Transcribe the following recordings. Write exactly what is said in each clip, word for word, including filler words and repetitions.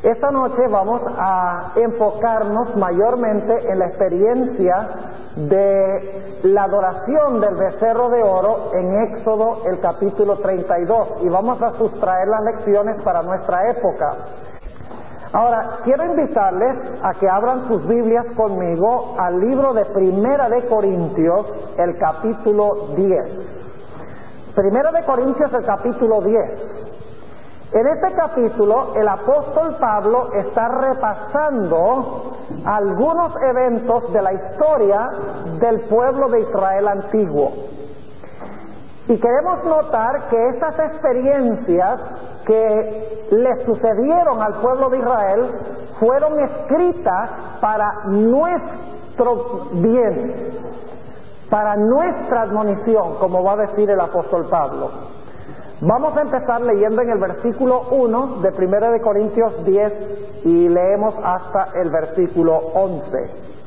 Esta noche vamos a enfocarnos mayormente en la experiencia de la adoración del becerro de oro en Éxodo el capítulo treinta y dos, y vamos a sustraer las lecciones para nuestra época. Ahora, quiero invitarles a que abran sus Biblias conmigo al libro de Primera de Corintios, el capítulo diez. Primera de Corintios, el capítulo diez. En este capítulo, el apóstol Pablo está repasando algunos eventos de la historia del pueblo de Israel antiguo. Y queremos notar que estas experiencias que le sucedieron al pueblo de Israel fueron escritas para nuestro bien, para nuestra admonición, como va a decir el apóstol Pablo. Vamos a empezar leyendo en el versículo uno de Primera de Corintios diez y leemos hasta el versículo once.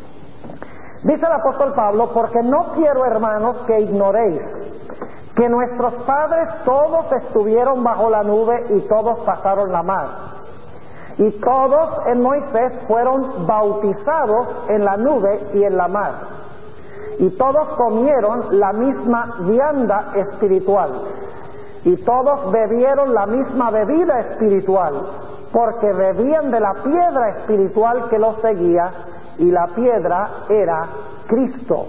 Dice el apóstol Pablo: porque no quiero, hermanos, que ignoréis que nuestros padres todos estuvieron bajo la nube y todos pasaron la mar. Y todos en Moisés fueron bautizados en la nube y en la mar. Y todos comieron la misma vianda espiritual. Y todos bebieron la misma bebida espiritual, porque bebían de la piedra espiritual que los seguía, y la piedra era Cristo.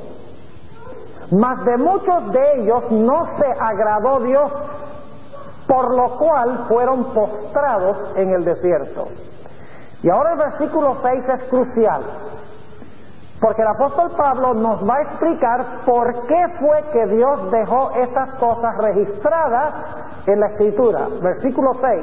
Mas de muchos de ellos no se agradó Dios, por lo cual fueron postrados en el desierto. Y ahora el versículo seis es crucial, porque el apóstol Pablo nos va a explicar por qué fue que Dios dejó estas cosas registradas en la Escritura. Versículo seis.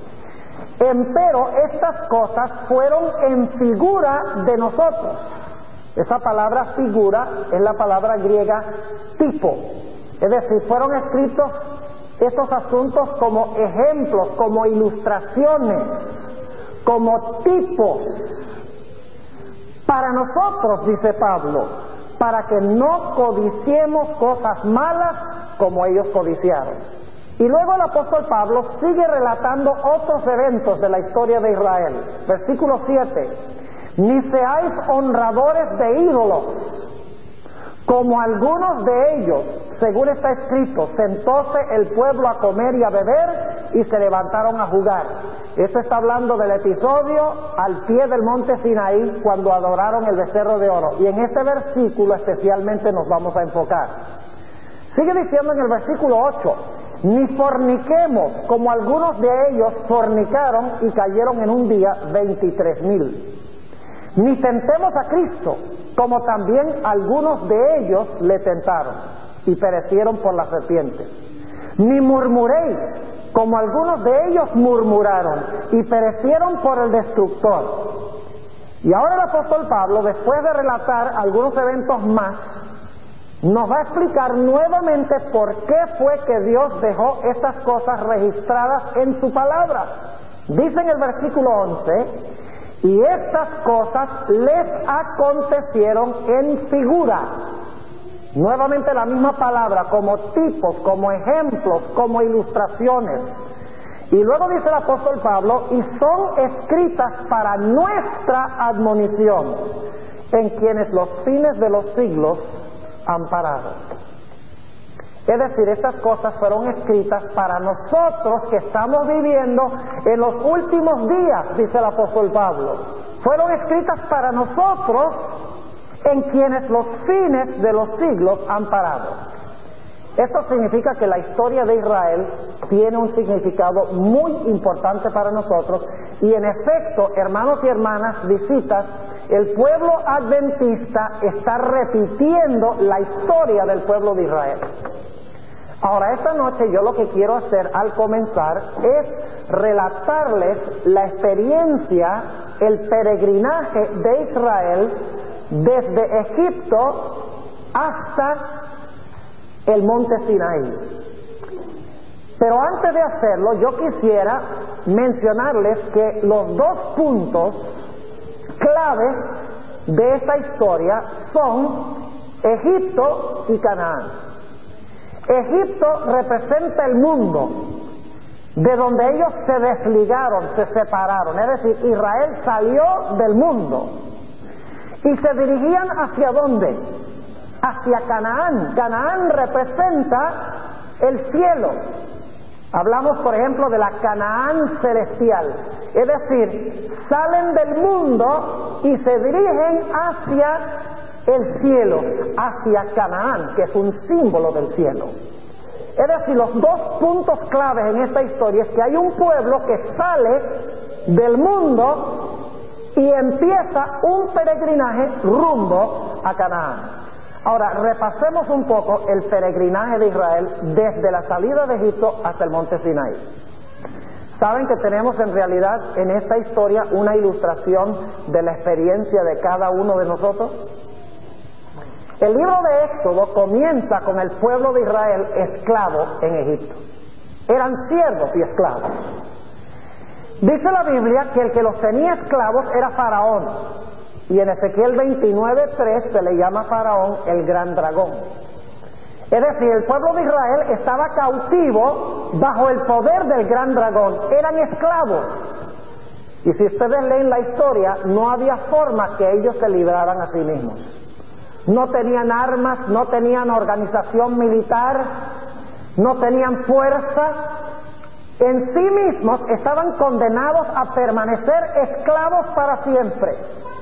Empero estas cosas fueron en figura de nosotros. Esa palabra figura es la palabra griega tipo. Es decir, fueron escritos estos asuntos como ejemplos, como ilustraciones, como tipos. Para nosotros, dice Pablo, para que no codiciemos cosas malas como ellos codiciaron. Y luego el apóstol Pablo sigue relatando otros eventos de la historia de Israel. Versículo siete. Ni seáis honradores de ídolos, como algunos de ellos, según está escrito, sentóse el pueblo a comer y a beber y se levantaron a jugar. Esto está hablando del episodio al pie del monte Sinaí, cuando adoraron el becerro de oro. Y en este versículo especialmente nos vamos a enfocar. Sigue diciendo en el versículo ocho, ni forniquemos, como algunos de ellos fornicaron y cayeron en un día veintitrés mil. Ni tentemos a Cristo, como también algunos de ellos le tentaron y perecieron por la serpiente. Ni murmuréis, como algunos de ellos murmuraron y perecieron por el destructor. Y ahora el apóstol Pablo, después de relatar algunos eventos más, nos va a explicar nuevamente por qué fue que Dios dejó estas cosas registradas en su palabra. Dice en el versículo once, y estas cosas les acontecieron en figura. Nuevamente la misma palabra, como tipos, como ejemplos, como ilustraciones. Y luego dice el apóstol Pablo, y son escritas para nuestra admonición, en quienes los fines de los siglos han parado. Es decir, estas cosas fueron escritas para nosotros que estamos viviendo en los últimos días, dice el apóstol Pablo. Fueron escritas para nosotros en quienes los fines de los siglos han parado. Esto significa que la historia de Israel tiene un significado muy importante para nosotros y en efecto, hermanos y hermanas, visitas, el pueblo adventista está repitiendo la historia del pueblo de Israel. Ahora, esta noche yo lo que quiero hacer al comenzar es relatarles la experiencia, el peregrinaje de Israel desde Egipto hasta el monte Sinaí. Pero antes de hacerlo, yo quisiera mencionarles que los dos puntos claves de esta historia son Egipto y Canaán. Egipto representa el mundo de donde ellos se desligaron, se separaron. Es decir, Israel salió del mundo y se dirigían ¿hacia dónde? Hacia Canaán. Canaán representa el cielo. Hablamos, por ejemplo, de la Canaán celestial. Es decir, salen del mundo y se dirigen hacia el cielo, hacia Canaán, que es un símbolo del cielo. Es decir, los dos puntos claves en esta historia es que hay un pueblo que sale del mundo y empieza un peregrinaje rumbo a Canaán. Ahora, repasemos un poco el peregrinaje de Israel desde la salida de Egipto hasta el monte Sinaí. Saben que tenemos en realidad en esta historia una ilustración de la experiencia de cada uno de nosotros. El libro de Éxodo comienza con el pueblo de Israel esclavo en Egipto. Eran siervos y esclavos. Dice la Biblia que el que los tenía esclavos era Faraón. Y en Ezequiel veintinueve tres se le llama Faraón el gran dragón. Es decir, el pueblo de Israel estaba cautivo bajo el poder del gran dragón. Eran esclavos. Y si ustedes leen la historia, no había forma que ellos se libraran a sí mismos. No tenían armas, no tenían organización militar, no tenían fuerza. En sí mismos estaban condenados a permanecer esclavos para siempre.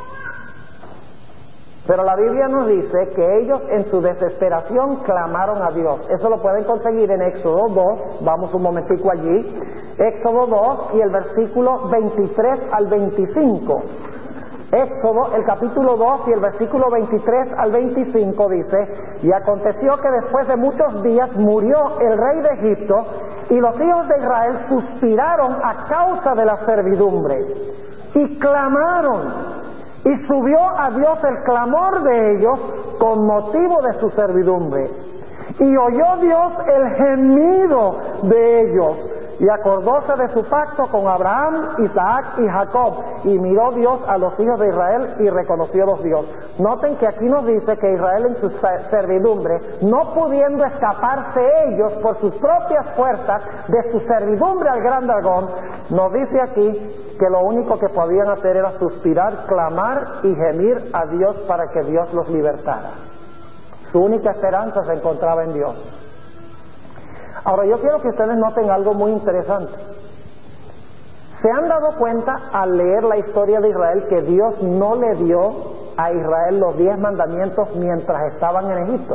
Pero la Biblia nos dice que ellos en su desesperación clamaron a Dios. Eso lo pueden conseguir en Éxodo dos, vamos un momentico allí. Éxodo dos y el versículo veintitrés al veinticinco. Éxodo, el capítulo dos y el versículo veintitrés al veinticinco dice: y aconteció que después de muchos días murió el rey de Egipto, y los hijos de Israel suspiraron a causa de la servidumbre, y clamaron. Y subió a Dios el clamor de ellos con motivo de su servidumbre. Y oyó Dios el gemido de ellos. Y acordóse de su pacto con Abraham, Isaac y Jacob. Y miró Dios a los hijos de Israel y reconoció los Dios. Noten que aquí nos dice que Israel en su servidumbre, no pudiendo escaparse ellos por sus propias fuerzas de su servidumbre al gran dragón, nos dice aquí que lo único que podían hacer era suspirar, clamar y gemir a Dios para que Dios los libertara. Su única esperanza se encontraba en Dios. Ahora, yo quiero que ustedes noten algo muy interesante. ¿Se han dado cuenta al leer la historia de Israel que Dios no le dio a Israel los diez mandamientos mientras estaban en Egipto?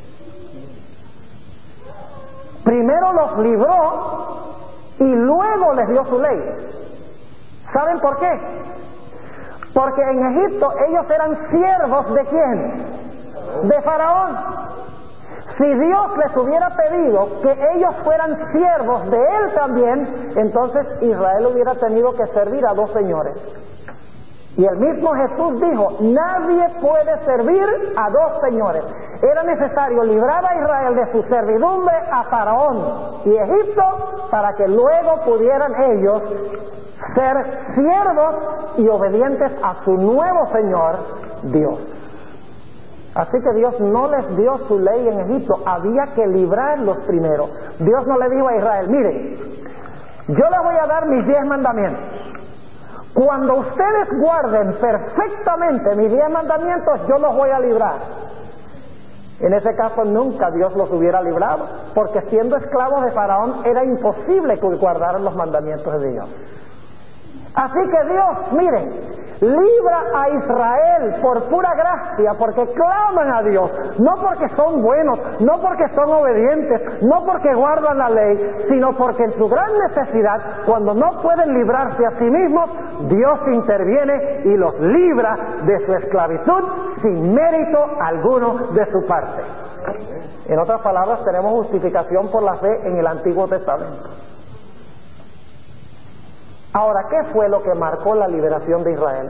Primero los libró y luego les dio su ley. ¿Saben por qué? Porque en Egipto ellos eran siervos ¿de quién? De Faraón. Si Dios les hubiera pedido que ellos fueran siervos de Él también, entonces Israel hubiera tenido que servir a dos señores. Y el mismo Jesús dijo, nadie puede servir a dos señores. Era necesario librar a Israel de su servidumbre a Faraón y Egipto para que luego pudieran ellos ser siervos y obedientes a su nuevo Señor, Dios. Así que Dios no les dio su ley en Egipto, había que librarlos primero. Dios no le dijo a Israel, miren, yo les voy a dar mis diez mandamientos. Cuando ustedes guarden perfectamente mis diez mandamientos, yo los voy a librar. En ese caso nunca Dios los hubiera librado, porque siendo esclavos de Faraón era imposible que guardaran los mandamientos de Dios. Así que Dios, miren, libra a Israel por pura gracia, porque claman a Dios, no porque son buenos, no porque son obedientes, no porque guardan la ley, sino porque en su gran necesidad, cuando no pueden librarse a sí mismos, Dios interviene y los libra de su esclavitud sin mérito alguno de su parte. En otras palabras, tenemos justificación por la fe en el Antiguo Testamento. Ahora, ¿qué fue lo que marcó la liberación de Israel?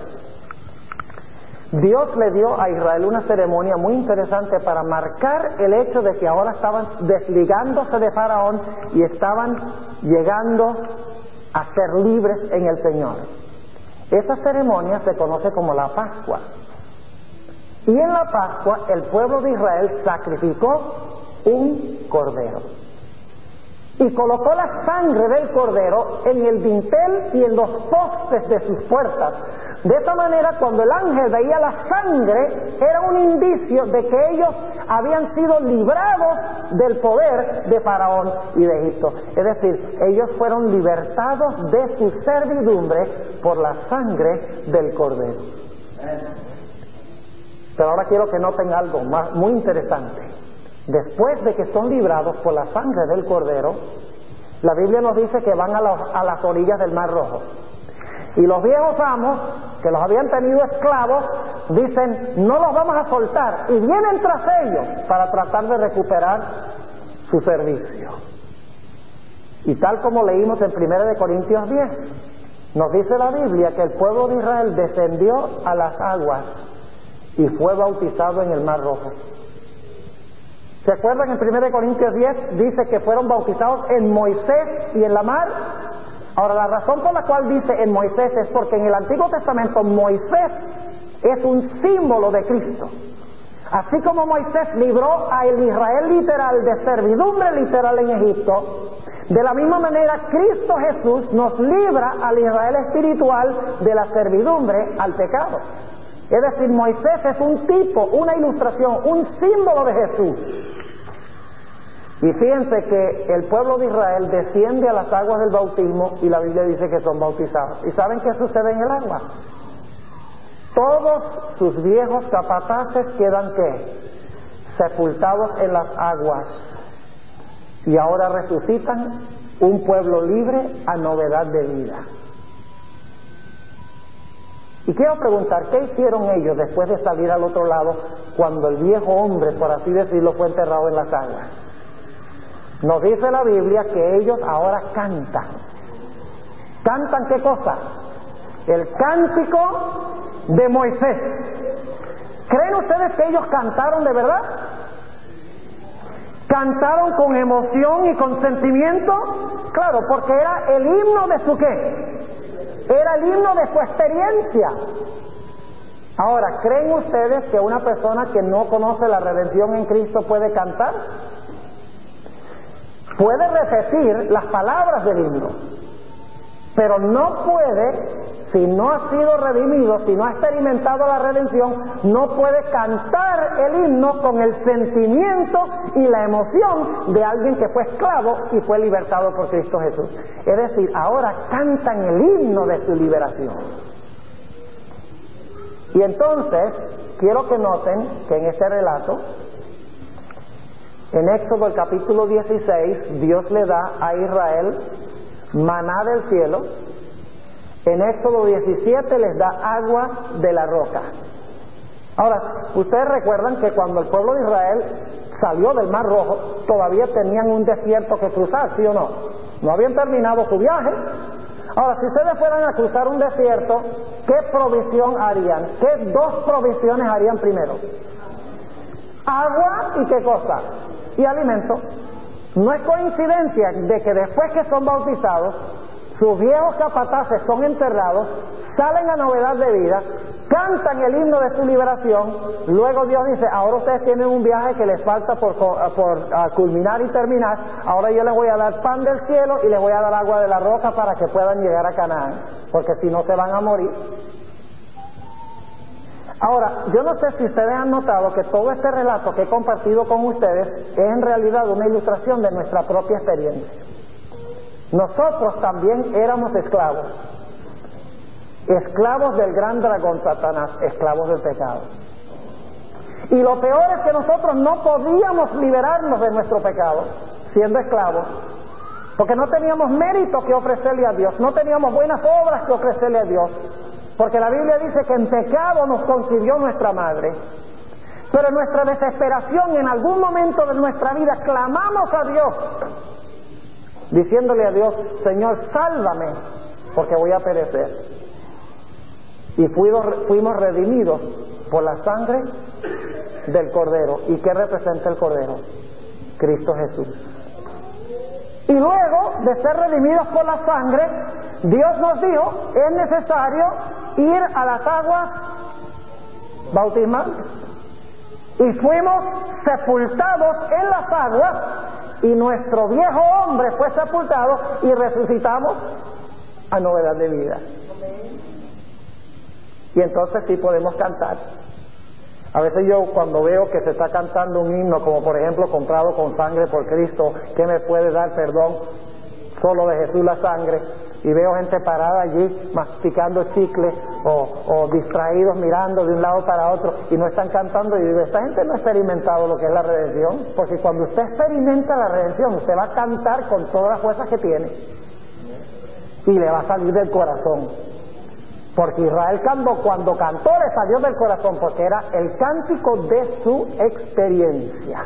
Dios le dio a Israel una ceremonia muy interesante para marcar el hecho de que ahora estaban desligándose de Faraón y estaban llegando a ser libres en el Señor. Esa ceremonia se conoce como la Pascua. Y en la Pascua el pueblo de Israel sacrificó un cordero. y colocó la sangre del cordero en el dintel y en los postes de sus puertas. De esa manera, cuando el ángel veía la sangre, era un indicio de que ellos habían sido librados del poder de Faraón y de Egipto. Es decir, ellos fueron libertados de su servidumbre por la sangre del cordero. Pero ahora quiero que noten algo más, muy interesante. Después de que son librados por la sangre del cordero, la Biblia nos dice que van a, la, a las orillas del Mar Rojo. Y los viejos amos, que los habían tenido esclavos, dicen, no los vamos a soltar, y vienen tras ellos para tratar de recuperar su servicio. Y tal como leímos en primera de Corintios diez, nos dice la Biblia que el pueblo de Israel descendió a las aguas y fue bautizado en el Mar Rojo. ¿Se acuerdan? En primera de Corintios diez dice que fueron bautizados en Moisés y en la mar. Ahora, la razón por la cual dice en Moisés es porque en el Antiguo Testamento Moisés es un símbolo de Cristo. Así como Moisés libró al Israel literal de servidumbre literal en Egipto, de la misma manera Cristo Jesús nos libra al Israel espiritual de la servidumbre al pecado. Es decir, Moisés es un tipo, una ilustración, un símbolo de Jesús. Y fíjense que el pueblo de Israel desciende a las aguas del bautismo y la Biblia dice que son bautizados. ¿Y saben qué sucede en el agua? Todos sus viejos capataces quedan ¿qué? Sepultados en las aguas. Y ahora resucitan un pueblo libre a novedad de vida. Y quiero preguntar, ¿qué hicieron ellos después de salir al otro lado cuando el viejo hombre, por así decirlo, fue enterrado en las aguas? Nos dice la Biblia que ellos ahora cantan. ¿Cantan qué cosa? El cántico de Moisés. ¿Creen ustedes que ellos cantaron de verdad? ¿Cantaron con emoción y con sentimiento? Claro, porque era el himno de su ¿qué? Era el himno de su experiencia. Ahora, ¿creen ustedes que una persona que no conoce la redención en Cristo puede cantar? Puede repetir las palabras del himno, pero no puede, si no ha sido redimido, si no ha experimentado la redención, no puede cantar el himno con el sentimiento y la emoción de alguien que fue esclavo y fue libertado por Cristo Jesús. Es decir, ahora cantan el himno de su liberación. Y entonces, quiero que noten que en este relato, en Éxodo el capítulo dieciséis, Dios le da a Israel maná del cielo. En Éxodo diecisiete les da agua de la roca. Ahora, ustedes recuerdan que cuando el pueblo de Israel salió del Mar Rojo, todavía tenían un desierto que cruzar, ¿sí o no? No habían terminado su viaje. Ahora, si ustedes fueran a cruzar un desierto, ¿qué provisión harían? ¿Qué dos provisiones harían primero? Agua y ¿qué cosa? Y alimento. No es coincidencia de que después que son bautizados, sus viejos capataces son enterrados, salen a novedad de vida, cantan el himno de su liberación, luego Dios dice, ahora ustedes tienen un viaje que les falta por, por uh, culminar y terminar, ahora yo les voy a dar pan del cielo y les voy a dar agua de la roca para que puedan llegar a Canaán, porque si no se van a morir. Ahora, yo no sé si ustedes han notado que todo este relato que he compartido con ustedes es en realidad una ilustración de nuestra propia experiencia. Nosotros también éramos esclavos, esclavos del gran dragón Satanás, esclavos del pecado. Y lo peor es que nosotros no podíamos liberarnos de nuestro pecado, siendo esclavos, porque no teníamos mérito que ofrecerle a Dios, no teníamos buenas obras que ofrecerle a Dios, porque la Biblia dice que en pecado nos concibió nuestra madre. Pero en nuestra desesperación, en algún momento de nuestra vida, clamamos a Dios, diciéndole a Dios, Señor, sálvame, porque voy a perecer. Y fuimos, fuimos redimidos por la sangre del Cordero. ¿Y qué representa el Cordero? Cristo Jesús. Y luego de ser redimidos por la sangre, Dios nos dijo, es necesario ir a las aguas bautismales. Y fuimos sepultados en las aguas y nuestro viejo hombre fue sepultado y resucitamos a novedad de vida. Y entonces sí podemos cantar. A veces yo cuando veo que se está cantando un himno, como por ejemplo comprado con sangre por Cristo, que me puede dar perdón, solo de Jesús la sangre, y veo gente parada allí masticando chicle o, o distraídos mirando de un lado para otro y no están cantando, y digo, esta gente no ha experimentado lo que es la redención, porque cuando usted experimenta la redención usted va a cantar con todas las fuerzas que tiene y le va a salir del corazón, porque Israel cuando, cuando cantó le salió del corazón, porque era el cántico de su experiencia.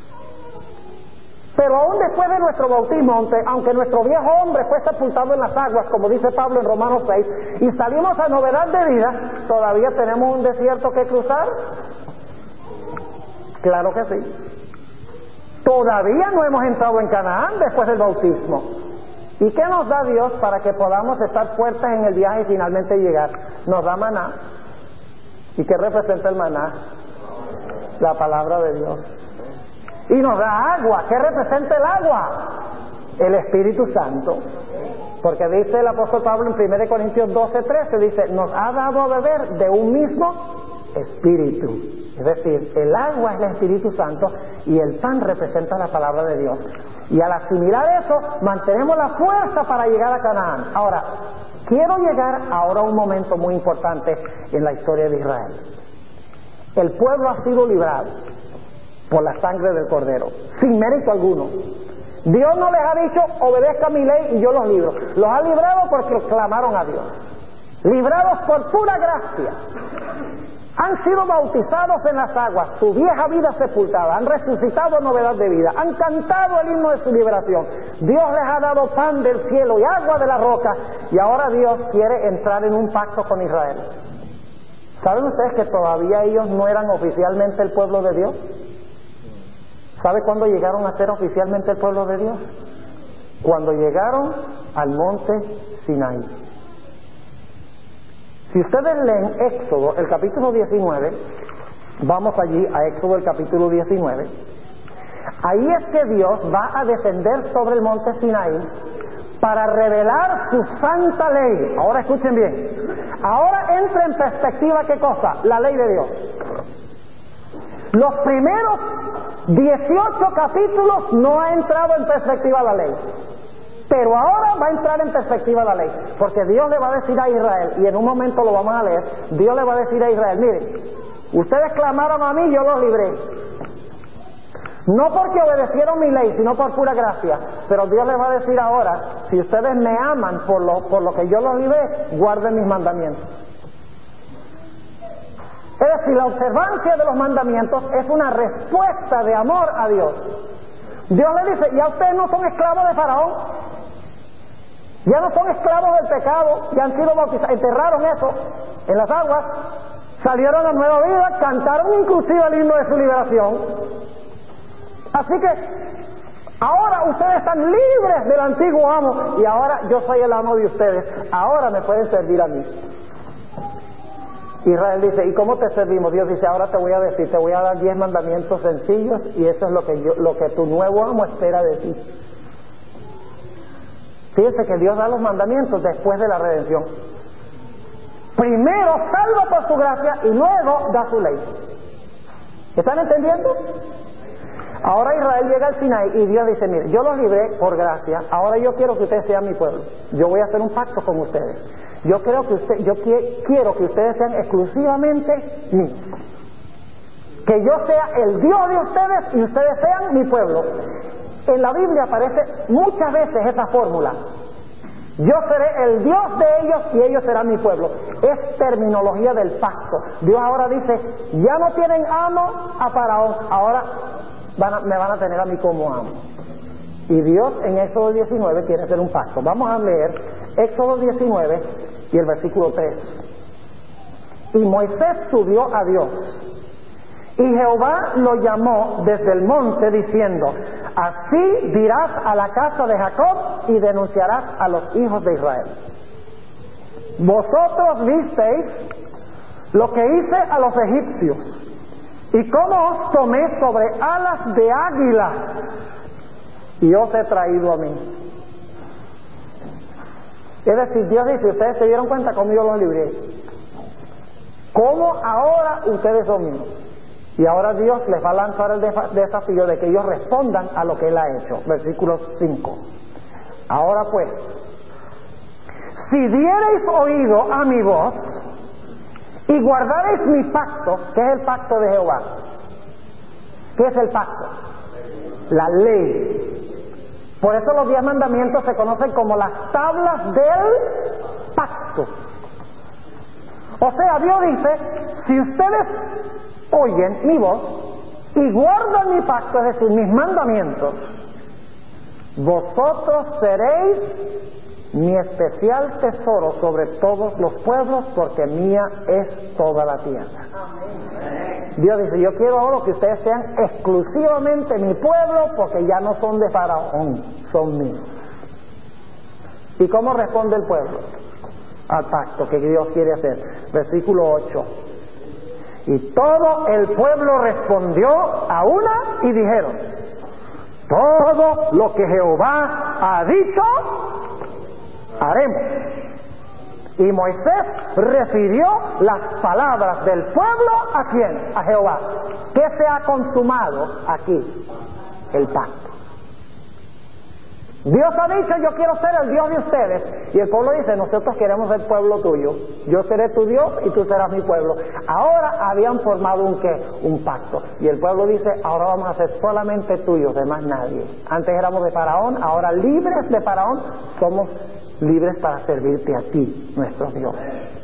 Pero aún después de nuestro bautismo, aunque, aunque nuestro viejo hombre fue sepultado en las aguas, como dice Pablo en Romanos seis, y salimos a novedad de vida, ¿todavía tenemos un desierto que cruzar? Claro que sí. Todavía no hemos entrado en Canaán después del bautismo. ¿Y qué nos da Dios para que podamos estar fuertes en el viaje y finalmente llegar? Nos da maná. ¿Y qué representa el maná? La palabra de Dios. Y nos da agua. ¿Qué representa el agua? El Espíritu Santo. Porque dice el apóstol Pablo en primera Corintios doce, trece, dice, nos ha dado a beber de un mismo Espíritu. Es decir, el agua es el Espíritu Santo y el pan representa la palabra de Dios. Y al asimilar eso, mantenemos la fuerza para llegar a Canaán. Ahora, quiero llegar ahora a un momento muy importante en la historia de Israel. El pueblo ha sido librado por la sangre del Cordero, sin mérito alguno. Dios no les ha dicho, obedezca mi ley y yo los libro. Los ha librado porque clamaron a Dios. Librados por pura gracia. Han sido bautizados en las aguas, su vieja vida sepultada, han resucitado novedad de vida, han cantado el himno de su liberación. Dios les ha dado pan del cielo y agua de la roca, y ahora Dios quiere entrar en un pacto con Israel. ¿Saben ustedes que todavía ellos no eran oficialmente el pueblo de Dios? ¿Sabe cuándo llegaron a ser oficialmente el pueblo de Dios? Cuando llegaron al monte Sinaí. Si ustedes leen Éxodo, el capítulo diecinueve, vamos allí a Éxodo, el capítulo diecinueve, ahí es que Dios va a descender sobre el monte Sinaí para revelar su santa ley. Ahora escuchen bien. Ahora entra en perspectiva, ¿qué cosa? La ley de Dios. Los primeros dieciocho capítulos no ha entrado en perspectiva la ley. Pero ahora va a entrar en perspectiva la ley, porque Dios le va a decir a Israel, y en un momento lo vamos a leer, Dios le va a decir a Israel, miren, ustedes clamaron a mí, yo los libré. No porque obedecieron mi ley, sino por pura gracia. Pero Dios les va a decir ahora, si ustedes me aman por lo, por lo que yo los libré, guarden mis mandamientos. Es decir, la observancia de los mandamientos es una respuesta de amor a Dios. Dios le dice, ya ustedes no son esclavos de Faraón, ya no son esclavos del pecado, ya han sido bautizados, enterraron eso en las aguas, salieron a nueva vida, cantaron inclusive el himno de su liberación. Así que ahora ustedes están libres del antiguo amo y ahora yo soy el amo de ustedes, ahora me pueden servir a mí. Israel dice, ¿y cómo te servimos? Dios dice, ahora te voy a decir, te voy a dar diez mandamientos sencillos y eso es lo que yo, lo que tu nuevo amo espera de ti. Fíjense que Dios da los mandamientos después de la redención. Primero salva por su gracia y luego da su ley. ¿Están entendiendo? Ahora Israel llega al Sinaí y Dios dice, mire, yo los libré por gracia, ahora yo quiero que ustedes sean mi pueblo. Yo voy a hacer un pacto con ustedes. Yo creo que usted, yo qui- quiero que ustedes sean exclusivamente míos. Que yo sea el Dios de ustedes y ustedes sean mi pueblo. En la Biblia aparece muchas veces esa fórmula. Yo seré el Dios de ellos y ellos serán mi pueblo. Es terminología del pacto. Dios ahora dice, ya no tienen amo a Faraón, ahora van a, me van a tener a mí como amo. Y Dios en Éxodo diecinueve quiere hacer un pacto. Vamos a leer Éxodo diecinueve y el versículo tres. Y Moisés subió a Dios, y Jehová lo llamó desde el monte diciendo, así dirás a la casa de Jacob y denunciarás a los hijos de Israel. Vosotros visteis lo que hice a los egipcios y cómo os tomé sobre alas de águilas y os he traído a mí. Es decir, Dios dice, ustedes se dieron cuenta cómo yo los libré. ¿Cómo ahora ustedes son míos? Y ahora Dios les va a lanzar el desafío de que ellos respondan a lo que Él ha hecho. Versículo cinco. Ahora pues, si diereis oído a mi voz y guardareis mi pacto, ¿qué es el pacto de Jehová? ¿Qué es el pacto? La ley. Por eso los diez mandamientos se conocen como las tablas del pacto. O sea, Dios dice, si ustedes oyen mi voz y guardan mi pacto, es decir, mis mandamientos, vosotros seréis mi especial tesoro sobre todos los pueblos, porque mía es toda la tierra. Dios dice, yo quiero ahora que ustedes sean exclusivamente mi pueblo, porque ya no son de Faraón, son míos. ¿Y cómo responde el pueblo al pacto que Dios quiere hacer? Versículo ocho. Y todo el pueblo respondió a una y dijeron, todo lo que Jehová ha dicho, haremos. Y Moisés refirió las palabras del pueblo ¿a quién? A Jehová. ¿Qué se ha consumado aquí? El pacto. Dios ha dicho, yo quiero ser el Dios de ustedes. Y el pueblo dice, nosotros queremos ser pueblo tuyo. Yo seré tu Dios y tú serás mi pueblo. Ahora habían formado un qué? Un pacto. Y el pueblo dice, ahora vamos a ser solamente tuyos, de más nadie. Antes éramos de Faraón, ahora libres de Faraón, somos libres para servirte a ti, nuestro Dios.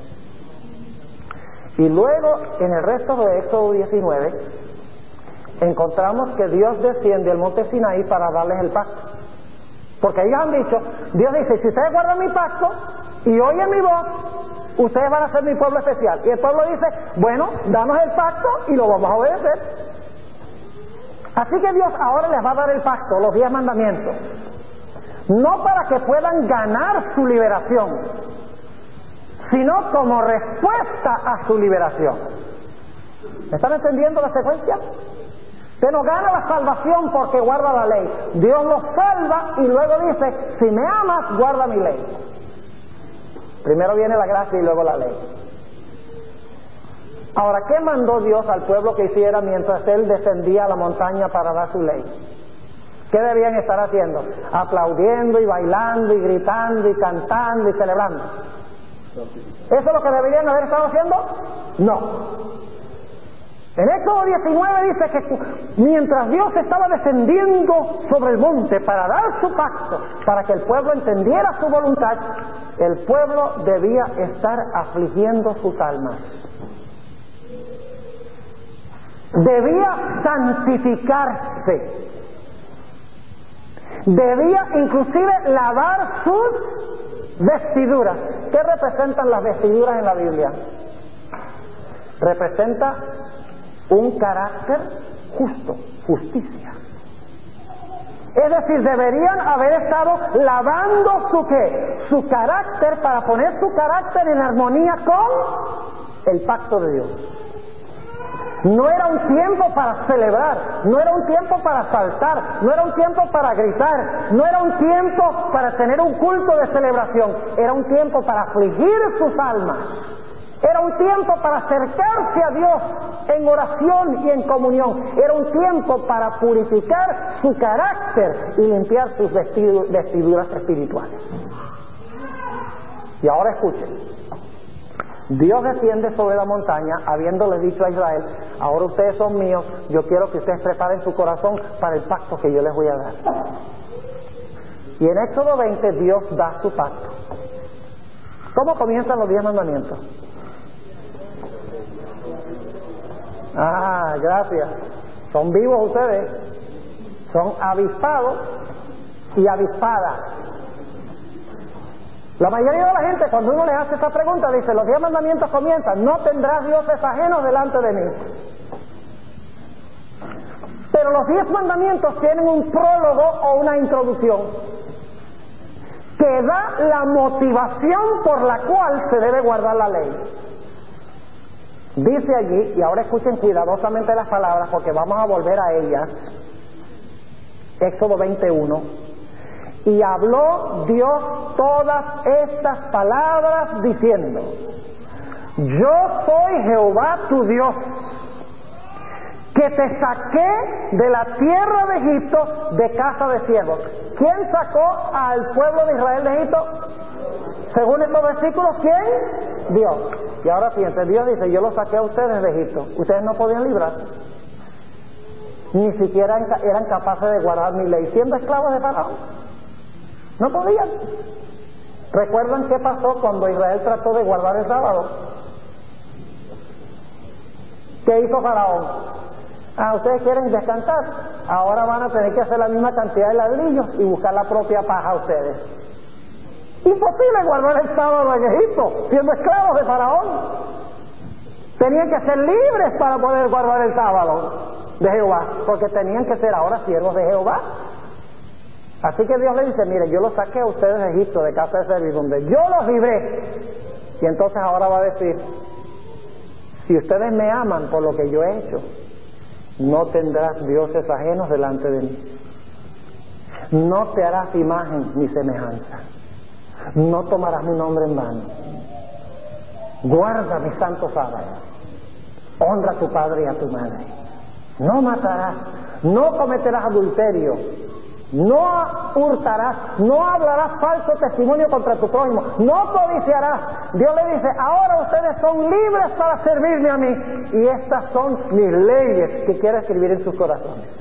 Y luego, en el resto de Éxodo diecinueve, encontramos que Dios desciende al monte Sinaí para darles el pacto. Porque ellos han dicho, Dios dice, si ustedes guardan mi pacto y oyen mi voz, ustedes van a ser mi pueblo especial. Y el pueblo dice, bueno, danos el pacto y lo vamos a obedecer. Así que Dios ahora les va a dar el pacto, los diez mandamientos. No para que puedan ganar su liberación, sino como respuesta a su liberación. ¿Me están entendiendo la secuencia? Usted no gana la salvación porque guarda la ley. Dios los salva y luego dice, si me amas, guarda mi ley. Primero viene la gracia y luego la ley. Ahora, ¿qué mandó Dios al pueblo que hiciera mientras Él descendía a la montaña para dar su ley? ¿Qué debían estar haciendo? Aplaudiendo y bailando y gritando y cantando y celebrando. ¿Eso es lo que deberían haber estado haciendo? No. En Éxodo diecinueve dice que mientras Dios estaba descendiendo sobre el monte para dar su pacto, para que el pueblo entendiera su voluntad, el pueblo debía estar afligiendo sus almas. Debía santificarse. Debía inclusive lavar sus vestiduras. ¿Qué representan las vestiduras en la Biblia? Representa un carácter justo, justicia. Es decir, deberían haber estado lavando su qué, su carácter para poner su carácter en armonía con el pacto de Dios. No era un tiempo para celebrar, no era un tiempo para saltar, no era un tiempo para gritar, no era un tiempo para tener un culto de celebración, era un tiempo para afligir sus almas. Era un tiempo para acercarse a Dios en oración y en comunión. Era un tiempo para purificar su carácter y limpiar sus vestiduras espirituales. Y ahora escuchen. Dios desciende sobre la montaña habiéndole dicho a Israel, ahora ustedes son míos, yo quiero que ustedes preparen su corazón para el pacto que yo les voy a dar. Y en Éxodo veinte Dios da su pacto. ¿Cómo comienzan los diez mandamientos? Ah, gracias. Son vivos ustedes. Son avispados y avispadas. La mayoría de la gente, cuando uno les hace esta pregunta, dice, los diez mandamientos comienzan, no tendrás dioses ajenos delante de mí. Pero los diez mandamientos tienen un prólogo o una introducción que da la motivación por la cual se debe guardar la ley. Dice allí, y ahora escuchen cuidadosamente las palabras porque vamos a volver a ellas, Éxodo veintiuno. Y habló Dios todas estas palabras diciendo: Yo soy Jehová tu Dios, que te saqué de la tierra de Egipto de casa de siervos. ¿Quién sacó al pueblo de Israel de Egipto? Según estos versículos, ¿quién? Dios. Y ahora fíjense, Dios dice: yo los saqué a ustedes de Egipto. Ustedes no podían librarse. Ni siquiera eran capaces de guardar mi ley, siendo esclavos de Faraón. No podían. ¿Recuerdan qué pasó cuando Israel trató de guardar el sábado? ¿Qué hizo Faraón? Ah, ustedes quieren descansar, ahora van a tener que hacer la misma cantidad de ladrillos y buscar la propia paja ustedes. Imposible guardar el sábado en Egipto, siendo esclavos de Faraón. Tenían que ser libres para poder guardar el sábado de Jehová, porque tenían que ser ahora siervos de Jehová. Así que Dios le dice: mire, yo los saqué a ustedes de Egipto, de casa de servidumbre, yo los libré. Y entonces ahora va a decir: si ustedes me aman por lo que yo he hecho, no tendrás dioses ajenos delante de mí. No te harás imagen ni semejanza. No tomarás mi nombre en vano. Guarda mis santos sábados. Honra a tu padre y a tu madre. No matarás. No cometerás adulterio. No hurtarás. No hablarás falso testimonio contra tu prójimo. No codiciarás. Dios le dice: ahora ustedes son libres para servirme a mí. Y estas son mis leyes que quiero escribir en sus corazones.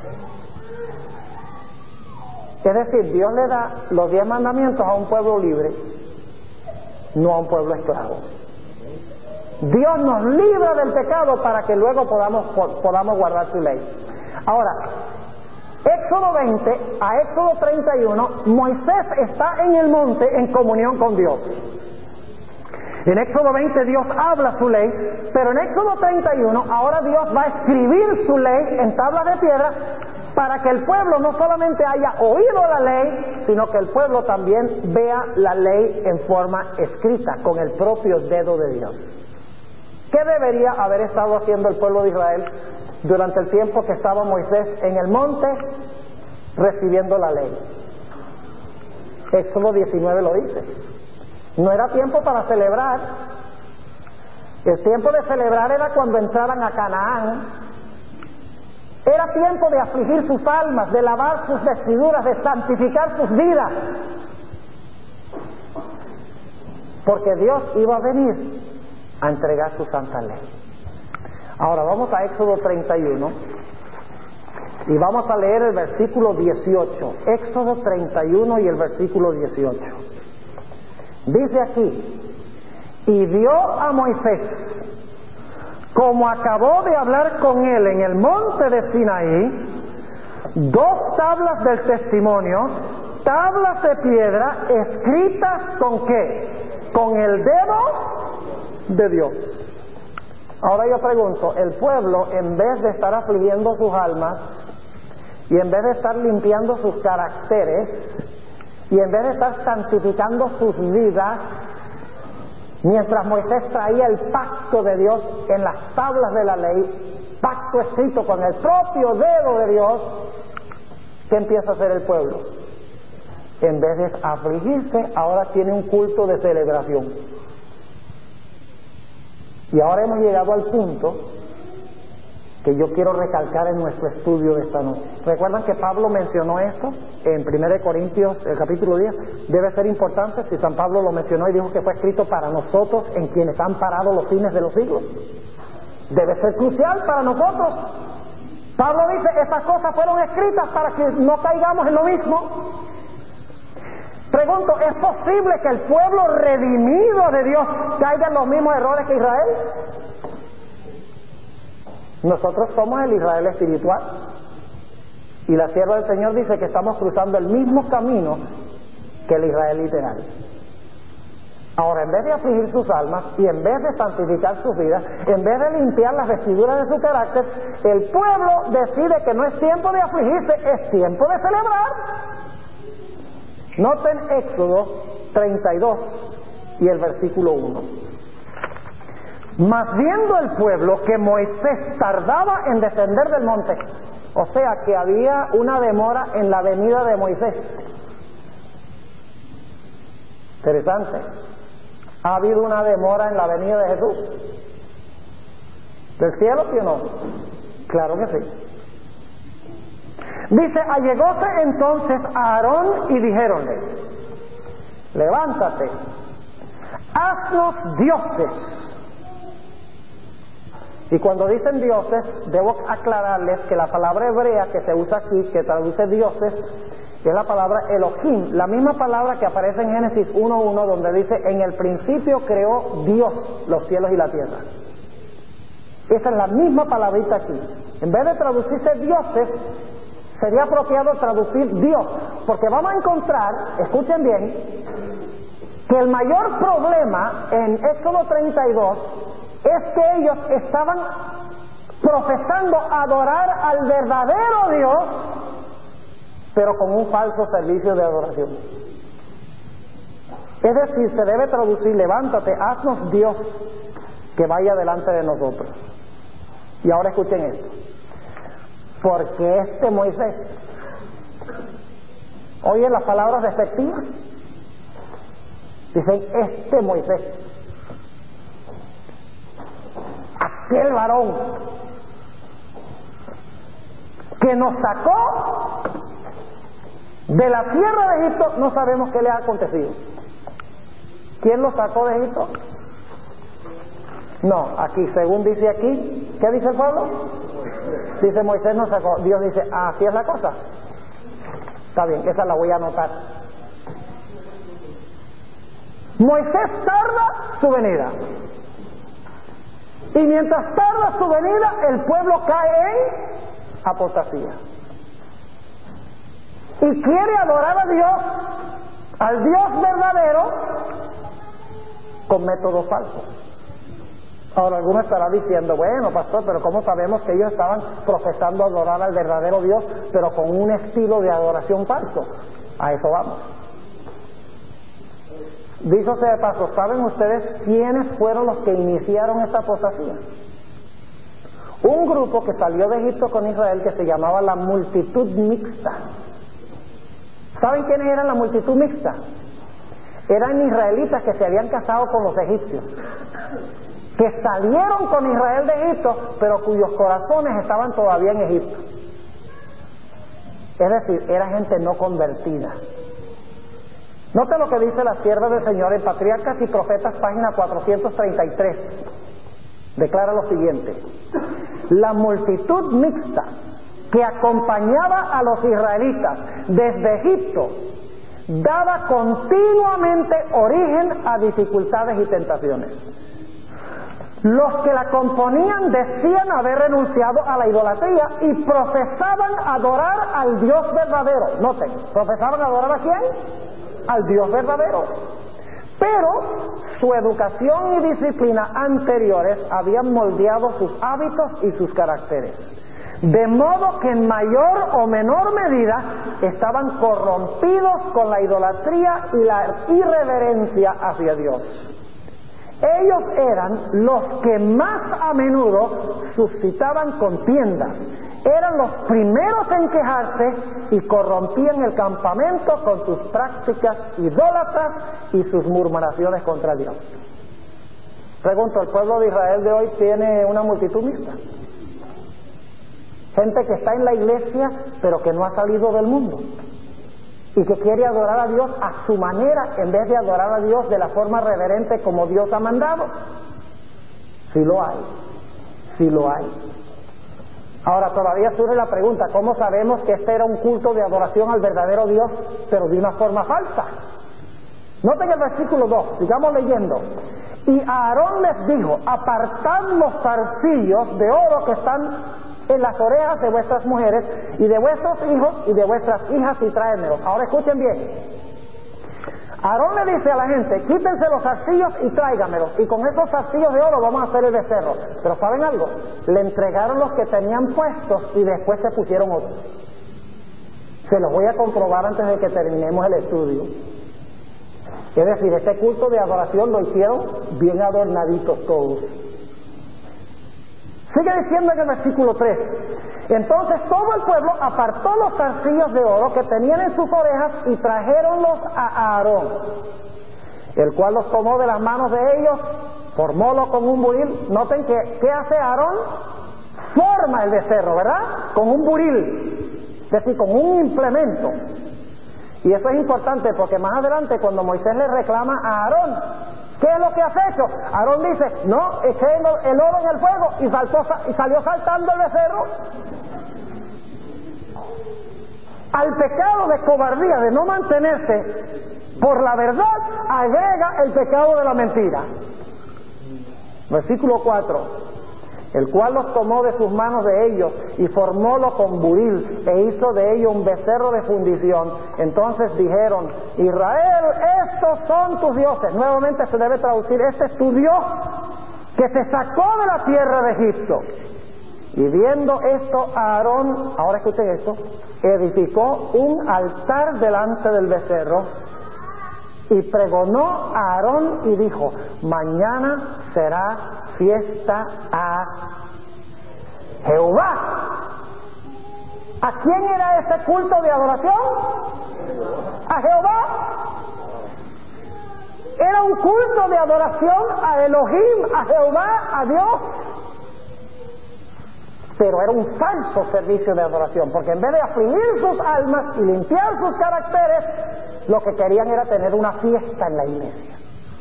Es decir, Dios le da los diez mandamientos a un pueblo libre, no a un pueblo esclavo. Dios nos libra del pecado para que luego podamos, podamos guardar su ley. Ahora, Éxodo veinte a Éxodo treinta y uno, Moisés está en el monte en comunión con Dios. En Éxodo veinte Dios habla su ley, pero en Éxodo treinta y uno ahora Dios va a escribir su ley en tablas de piedra para que el pueblo no solamente haya oído la ley, sino que el pueblo también vea la ley en forma escrita, con el propio dedo de Dios. ¿Qué debería haber estado haciendo el pueblo de Israel durante el tiempo que estaba Moisés en el monte recibiendo la ley? Éxodo diecinueve lo dice. No era tiempo para celebrar. El tiempo de celebrar era cuando entraran a Canaán. Era tiempo de afligir sus almas, de lavar sus vestiduras, de santificar sus vidas. Porque Dios iba a venir a entregar su santa ley. Ahora vamos a Éxodo treinta y uno y vamos a leer el versículo dieciocho. Éxodo treinta y uno y el versículo dieciocho. Dice aquí: y dio a Moisés, como acabó de hablar con él en el monte de Sinaí, dos tablas del testimonio, tablas de piedra escritas con ¿qué? Con el dedo de Dios. Ahora yo pregunto, el pueblo, en vez de estar afligiendo sus almas y en vez de estar limpiando sus caracteres y en vez de estar santificando sus vidas, mientras Moisés traía el pacto de Dios en las tablas de la ley, pacto escrito con el propio dedo de Dios, ¿qué empieza a hacer el pueblo? En vez de afligirse, ahora tiene un culto de celebración. Y ahora hemos llegado al punto que yo quiero recalcar en nuestro estudio de esta noche. ¿Recuerdan que Pablo mencionó esto en primera de Corintios, el capítulo diez? Debe ser importante si San Pablo lo mencionó y dijo que fue escrito para nosotros, en quienes han parado los fines de los siglos. Debe ser crucial para nosotros. Pablo dice: estas cosas fueron escritas para que no caigamos en lo mismo. Pregunto, ¿es posible que el pueblo redimido de Dios caiga en los mismos errores que Israel? Nosotros somos el Israel espiritual y la sierva del Señor dice que estamos cruzando el mismo camino que el Israel literal. Ahora, en vez de afligir sus almas y en vez de santificar sus vidas, en vez de limpiar las vestiduras de su carácter, el pueblo decide que no es tiempo de afligirse, es tiempo de celebrar. Noten Éxodo treinta y dos y el versículo uno. Mas viendo el pueblo que Moisés tardaba en descender del monte, O sea que había una demora en la venida de Moisés. Interesante. ¿Ha habido una demora en la venida de Jesús? ¿Del cielo, sí o no? Claro que sí. Dice, allegóse entonces a Aarón y dijéronle, levántate, haznos dioses. Y cuando dicen dioses, debo aclararles que la palabra hebrea que se usa aquí, que traduce dioses, es la palabra Elohim, la misma palabra que aparece en Génesis uno uno, donde dice, en el principio creó Dios los cielos y la tierra. Esa es la misma palabrita aquí. En vez de traducirse dioses, sería apropiado traducir Dios, porque vamos a encontrar, escuchen bien, que el mayor problema en Éxodo treinta y dos es que ellos estaban profesando adorar al verdadero Dios, pero con un falso servicio de adoración. Es decir, se debe traducir, levántate, haznos Dios que vaya delante de nosotros. Y ahora escuchen esto. Porque este Moisés, oye las palabras despectivas, dicen este Moisés, aquel varón que nos sacó de la tierra de Egipto, no sabemos qué le ha acontecido. ¿Quién lo sacó de Egipto? No, aquí, según dice aquí, ¿qué dice el pueblo? Dice Moisés nos sacó. Dios dice, ah, así es la cosa. Está bien, esa la voy a anotar. Moisés tarda su venida. Y mientras tarda su venida, el pueblo cae en apostasía. Y quiere adorar a Dios, al Dios verdadero, con métodos falsos. Ahora alguno estará diciendo, bueno pastor, pero ¿cómo sabemos que ellos estaban profesando adorar al verdadero Dios, pero con un estilo de adoración falso? A eso vamos. Dicho sea de paso, ¿saben ustedes quiénes fueron los que iniciaron esta apostasía? Un grupo que salió de Egipto con Israel que se llamaba la multitud mixta. ¿Saben quiénes eran la multitud mixta? Eran israelitas que se habían casado con los egipcios, que salieron con Israel de Egipto, pero cuyos corazones estaban todavía en Egipto. Es decir, era gente no convertida. Note lo que dice la sierva del Señor en Patriarcas y Profetas, página cuatrocientos treinta y tres. Declara lo siguiente: la multitud mixta que acompañaba a los israelitas desde Egipto daba continuamente origen a dificultades y tentaciones. Los que la componían decían haber renunciado a la idolatría y profesaban adorar al Dios verdadero. Noten, ¿profesaban adorar a quién? Al Dios verdadero. Pero su educación y disciplina anteriores habían moldeado sus hábitos y sus caracteres, de modo que en mayor o menor medida estaban corrompidos con la idolatría y la irreverencia hacia Dios. Ellos eran los que más a menudo suscitaban contiendas, eran los primeros en quejarse y corrompían el campamento con sus prácticas idólatras y sus murmuraciones contra Dios. Pregunto, ¿el pueblo de Israel de hoy tiene una multitud mixta? Gente que está en la iglesia pero que no ha salido del mundo y que quiere adorar a Dios a su manera en vez de adorar a Dios de la forma reverente como Dios ha mandado. Sí lo hay, sí lo hay. Ahora todavía surge la pregunta, ¿cómo sabemos que este era un culto de adoración al verdadero Dios pero de una forma falsa? Noten el versículo dos, sigamos leyendo. Y Aarón les dijo, apartad los zarcillos de oro que están en las orejas de vuestras mujeres y de vuestros hijos y de vuestras hijas y tráenmelos. Ahora escuchen bien. Aarón le dice a la gente, quítense los zarcillos y tráigamelos, y con esos zarcillos de oro vamos a hacer el becerro. Pero ¿saben algo? Le entregaron los que tenían puestos y después se pusieron otros. Se los voy a comprobar antes de que terminemos el estudio. Es decir, este culto de adoración lo hicieron bien adornaditos todos. Sigue diciendo en el versículo tres: entonces todo el pueblo apartó los zarcillos de oro que tenían en sus orejas y trajeronlos a Aarón, el cual los tomó de las manos de ellos, formólo con un buril. Noten que, ¿qué hace Aarón? Forma el becerro, ¿verdad? Con un buril, es decir, con un implemento. Y eso es importante porque más adelante, cuando Moisés le reclama a Aarón, ¿qué es lo que has hecho? Aarón dice: no, eché el oro en el fuego y, saltó, y salió saltando el becerro. Al pecado de cobardía, de no mantenerse por la verdad, agrega el pecado de la mentira. Versículo cuatro: el cual los tomó de sus manos de ellos y formólo con buril e hizo de ello un becerro de fundición. Entonces dijeron: Israel, estos son tus dioses. Nuevamente se debe traducir: este es tu Dios que te sacó de la tierra de Egipto. Y viendo esto, Aarón, ahora escuchen esto, edificó un altar delante del becerro y pregonó a Aarón y dijo: mañana será fiesta a Jehová. ¿A quién era ese culto de adoración? A Jehová. Era un culto de adoración a Elohim, a Jehová, a Dios. Pero era un falso servicio de adoración, porque en vez de afligir sus almas y limpiar sus caracteres, lo que querían era tener una fiesta en la iglesia.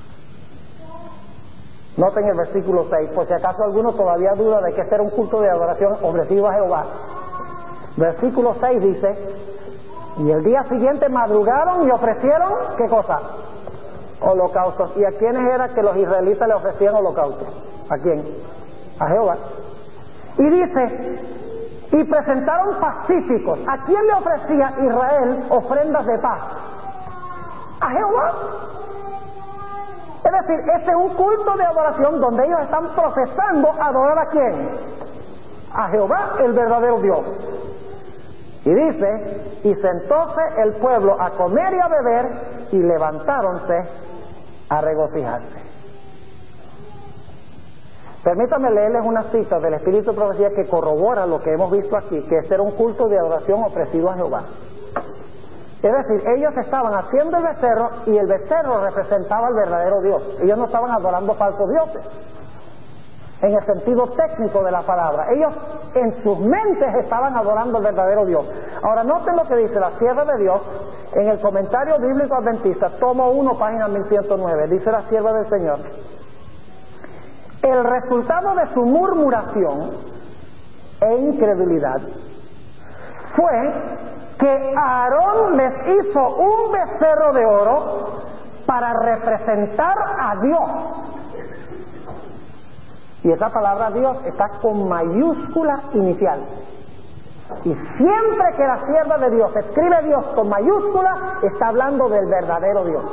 Noten el versículo seis, por si acaso alguno todavía duda de que este era un culto de adoración ofrecido a Jehová. Versículo seis dice: y el día siguiente madrugaron y ofrecieron, ¿qué cosa? Holocaustos. ¿Y a quiénes era que los israelitas le ofrecían holocaustos? ¿A quién? A Jehová. Y dice: y presentaron pacíficos. ¿A quién le ofrecía Israel ofrendas de paz? A Jehová. Es decir, este es un culto de adoración donde ellos están profesando adorar ¿a quién? A Jehová, el verdadero Dios. Y dice: y sentóse el pueblo a comer y a beber y levantáronse a regocijarse. Permítanme leerles una cita del Espíritu de Profecía que corrobora lo que hemos visto aquí, que este era un culto de adoración ofrecido a Jehová. Es decir, ellos estaban haciendo el becerro y el becerro representaba al verdadero Dios. Ellos no estaban adorando falsos dioses, en el sentido técnico de la palabra. Ellos en sus mentes estaban adorando al verdadero Dios. Ahora noten lo que dice la sierva de Dios en el comentario bíblico adventista, tomo uno, página mil ciento nueve. Dice la sierva del Señor: el resultado de su murmuración e incredulidad fue que Aarón les hizo un becerro de oro para representar a Dios. Y esa palabra Dios está con mayúscula inicial. Y siempre que la sierva de Dios escribe Dios con mayúscula, está hablando del verdadero Dios.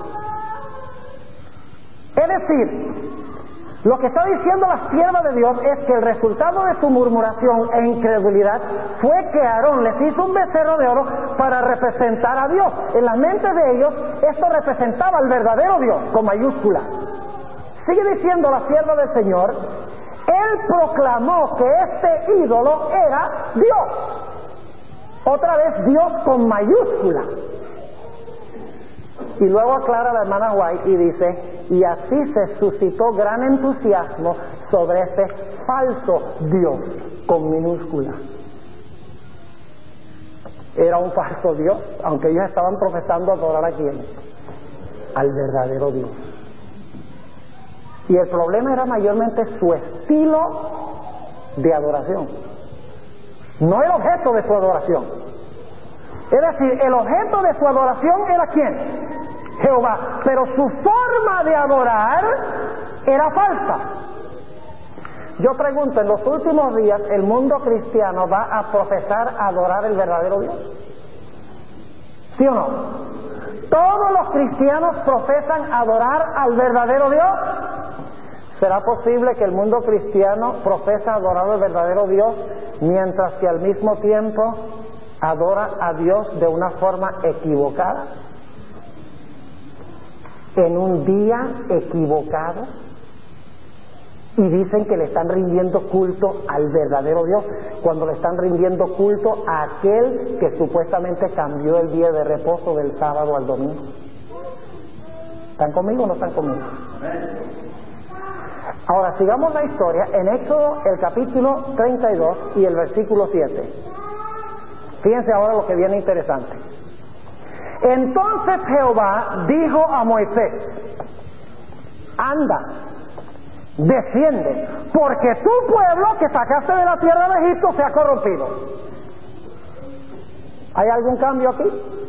Es decir, lo que está diciendo la sierva de Dios es que el resultado de su murmuración e incredulidad fue que Aarón les hizo un becerro de oro para representar a Dios. En la mente de ellos, esto representaba al verdadero Dios, con mayúscula. Sigue diciendo la sierva del Señor: él proclamó que este ídolo era Dios. Otra vez Dios con mayúscula. Y luego aclara la hermana White y dice: y así se suscitó gran entusiasmo sobre este falso Dios con minúscula. Era un falso Dios, aunque ellos estaban profesando adorar a quién, al verdadero Dios. Y el problema era mayormente su estilo de adoración, no el objeto de su adoración. Es decir, el objeto de su adoración era ¿quién? Jehová. Pero su forma de adorar era falsa. Yo pregunto, en los últimos días, ¿el mundo cristiano va a profesar adorar el verdadero Dios? ¿Sí o no? ¿Todos los cristianos profesan adorar al verdadero Dios? ¿Será posible que el mundo cristiano profesa adorar al verdadero Dios mientras que al mismo tiempo adora a Dios de una forma equivocada, en un día equivocado? Y dicen que le están rindiendo culto al verdadero Dios, cuando le están rindiendo culto a aquel que supuestamente cambió el día de reposo del sábado al domingo. ¿Están conmigo o no están conmigo? Ahora sigamos la historia en Éxodo el capítulo treinta y dos y el versículo siete. Fíjense ahora lo que viene interesante. Entonces Jehová dijo a Moisés: anda, desciende, porque tu pueblo que sacaste de la tierra de Egipto se ha corrompido. ¿Hay algún cambio aquí?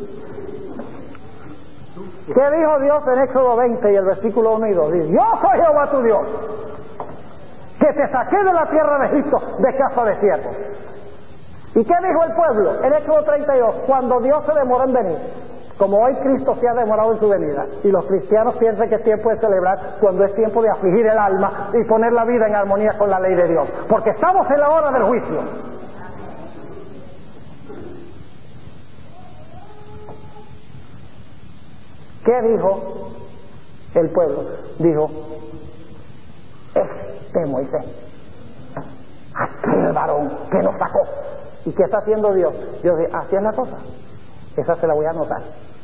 ¿Qué dijo Dios en Éxodo veinte y el versículo uno y dos? Dice: yo soy Jehová tu Dios, que te saqué de la tierra de Egipto de casa de siervos. ¿Y qué dijo el pueblo en Éxodo treinta y dos? Cuando Dios se demoró en venir, como hoy Cristo se ha demorado en su venida, y los cristianos piensan que es tiempo de celebrar, cuando es tiempo de afligir el alma y poner la vida en armonía con la ley de Dios, porque estamos en la hora del juicio. ¿Qué dijo el pueblo? Dijo: este Moisés, aquel varón que nos sacó. ¿Y qué está haciendo Dios? Dios dice: así es la cosa, esa se la voy a anotar.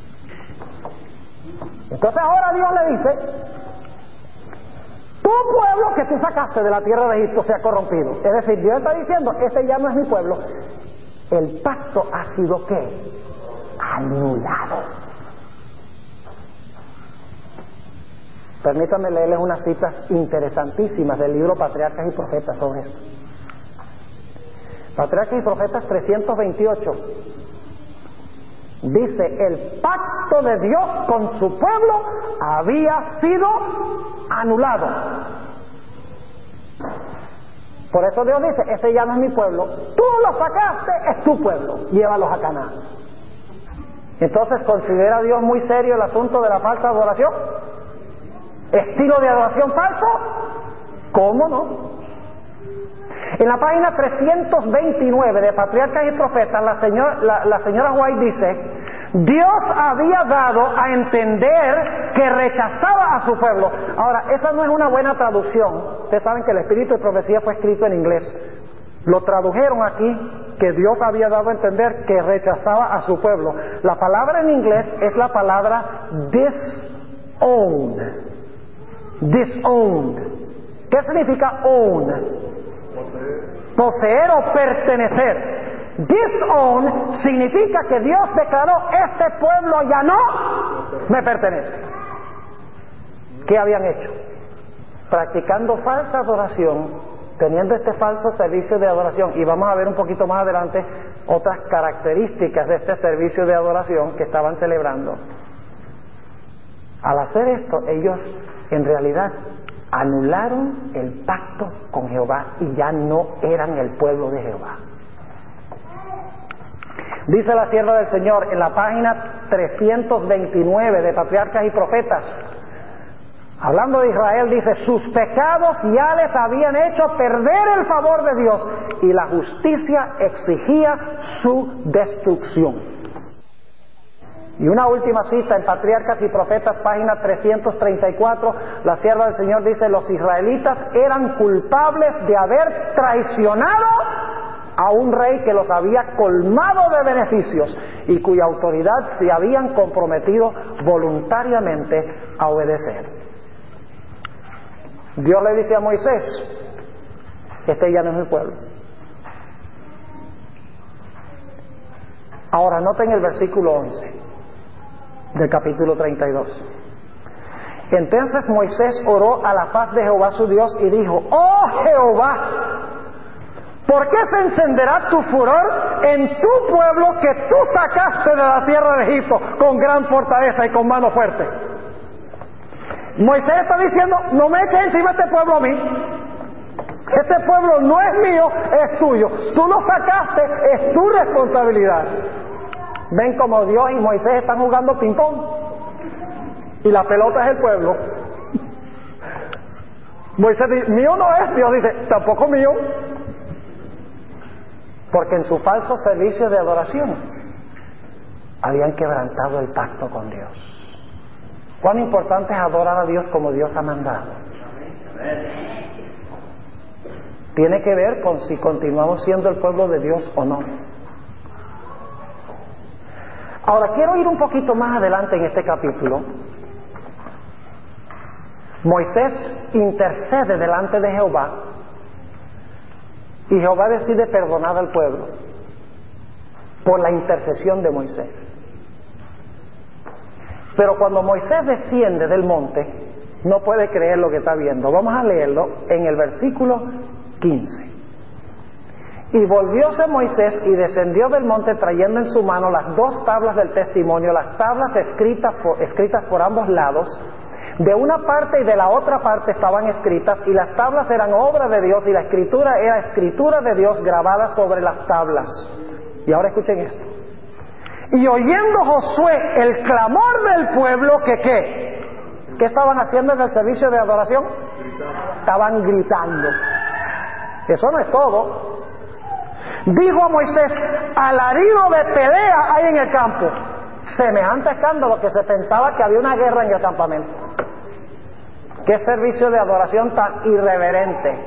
Entonces ahora Dios le dice: tu pueblo que tú sacaste de la tierra de Egipto se ha corrompido. Es decir, Dios está diciendo: ese ya no es mi pueblo. El pacto ha sido ¿qué? Anulado. Permítanme leerles unas citas interesantísimas del libro Patriarcas y Profetas sobre esto. Patriarcas y Profetas trescientos veintiocho dice: el pacto de Dios con su pueblo había sido anulado. Por eso Dios dice: ese ya no es mi pueblo, tú lo sacaste, es tu pueblo, llévalos a Canaán. Entonces, ¿considera Dios muy serio el asunto de la falsa adoración? ¿Estilo de adoración falso? ¿Cómo no? En la página trescientos veintinueve de Patriarcas y Profetas, la señora, la, la señora White dice: Dios había dado a entender que rechazaba a su pueblo. Ahora, esa no es una buena traducción. Ustedes saben que el Espíritu de Profecía fue escrito en inglés. Lo tradujeron aquí, que Dios había dado a entender que rechazaba a su pueblo. La palabra en inglés es la palabra disown. Disowned. ¿Qué significa own? Poseer o pertenecer. Disown significa que Dios declaró: este pueblo ya no me pertenece. ¿Qué habían hecho? Practicando falsa adoración, teniendo este falso servicio de adoración, y vamos a ver un poquito más adelante otras características de este servicio de adoración que estaban celebrando. Al hacer esto, ellos en realidad anularon el pacto con Jehová y ya no eran el pueblo de Jehová. Dice la sierva del Señor en la página trescientos veintinueve de Patriarcas y Profetas, hablando de Israel, dice: sus pecados ya les habían hecho perder el favor de Dios y la justicia exigía su destrucción. Y una última cita en Patriarcas y Profetas, página trescientos treinta y cuatro, la sierva del Señor dice: los israelitas eran culpables de haber traicionado a un rey que los había colmado de beneficios y cuya autoridad se habían comprometido voluntariamente a obedecer. Dios le dice a Moisés: este ya no es mi pueblo. Ahora noten el versículo once del capítulo treinta y dos. Entonces Moisés oró a la faz de Jehová su Dios y dijo: oh Jehová, ¿por qué se encenderá tu furor en tu pueblo que tú sacaste de la tierra de Egipto con gran fortaleza y con mano fuerte? Moisés está diciendo: no me eches encima este pueblo a mí. Este pueblo no es mío, es tuyo. Tú lo sacaste, es tu responsabilidad. Ven como Dios y Moisés están jugando ping-pong y la pelota es el pueblo. Moisés dice: mío no es. Dios dice: tampoco mío. Porque en su falso servicio de adoración habían quebrantado el pacto con Dios. ¿Cuán importante es adorar a Dios como Dios ha mandado? tiene que ver con si continuamos siendo el pueblo de Dios o no. Ahora quiero ir un poquito más adelante en este capítulo. Moisés intercede delante de Jehová y Jehová decide perdonar al pueblo por la intercesión de Moisés. Pero cuando Moisés desciende del monte, no puede creer lo que está viendo. Vamos a leerlo en el versículo quince. Y volvióse Moisés y descendió del monte trayendo en su mano las dos tablas del testimonio, las tablas escritas por, escritas por ambos lados. De una parte y de la otra parte estaban escritas, y las tablas eran obra de Dios, y la escritura era escritura de Dios grabada sobre las tablas. Y ahora escuchen esto. Y oyendo Josué el clamor del pueblo, que ¿qué? ¿Qué estaban haciendo en el servicio de adoración? Estaban gritando. Eso no es todo. Dijo a Moisés: alarido de pelea hay en el campo. Semejante escándalo que se pensaba que había una guerra en el campamento. Qué servicio de adoración tan irreverente.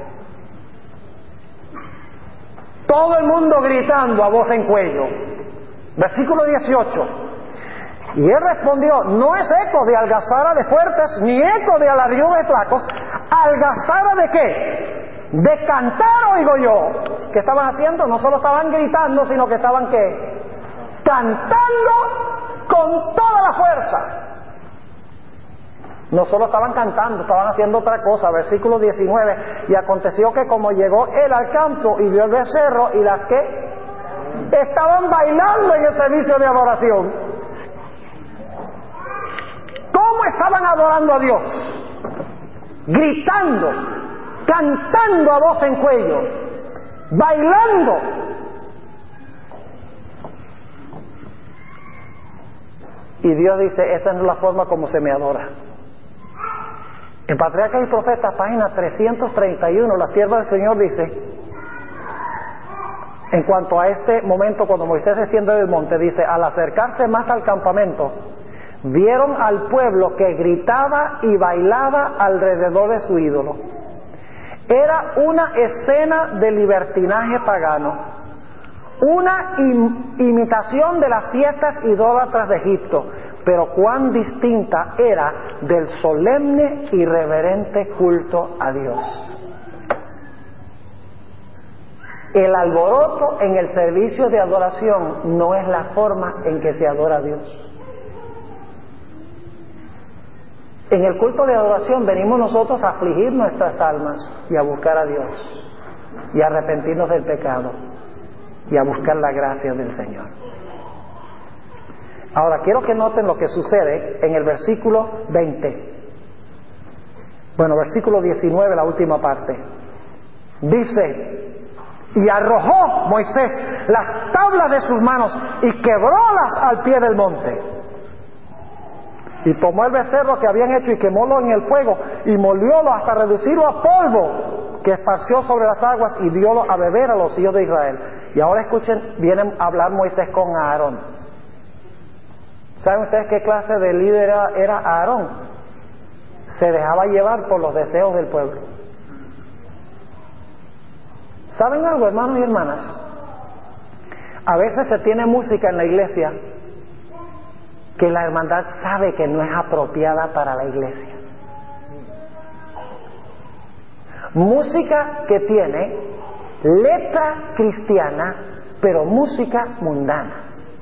Todo el mundo gritando a voz en cuello. Versículo dieciocho. Y él respondió: no es eco de algazara de fuertes, ni eco de alarido de flacos. ¿Algazara de qué? De cantar oigo yo. ¿Qué estaban haciendo? No solo estaban gritando, sino que estaban ¿qué? Cantando con toda la fuerza. No solo estaban cantando, estaban haciendo otra cosa. Versículo diecinueve. Y aconteció que como llegó él al campo y vio el becerro y las que estaban bailando en el servicio de adoración. ¿Cómo estaban adorando a Dios? Gritando, cantando a voz en cuello, bailando. Y Dios dice: esta no es la forma como se me adora. En Patriarcas y Profetas, página trescientos treinta y uno, la sierva del Señor dice, en cuanto a este momento cuando Moisés desciende del monte, dice: al acercarse más al campamento, vieron al pueblo que gritaba y bailaba alrededor de su ídolo. Era una escena de libertinaje pagano, una im- imitación de las fiestas idólatras de Egipto, pero cuán distinta era del solemne y reverente culto a Dios. El alboroto en el servicio de adoración no es la forma en que se adora a Dios. En el culto de adoración venimos nosotros a afligir nuestras almas y a buscar a Dios y a arrepentirnos del pecado y a buscar la gracia del Señor. Ahora quiero que noten lo que sucede en el versículo veinte. Bueno, versículo diecinueve, la última parte. Dice: y arrojó Moisés las tablas de sus manos y quebrólas al pie del monte. Y tomó el becerro que habían hecho y quemólo en el fuego y moliólo hasta reducirlo a polvo, que esparció sobre las aguas, y diólo a beber a los hijos de Israel. Y ahora escuchen, viene a hablar Moisés con Aarón. ¿Saben ustedes qué clase de líder era, era Aarón? Se dejaba llevar por los deseos del pueblo. ¿Saben algo, hermanos y hermanas? A veces se tiene música en la iglesia que la hermandad sabe que no es apropiada para la iglesia. Música que tiene letra cristiana, pero música mundana.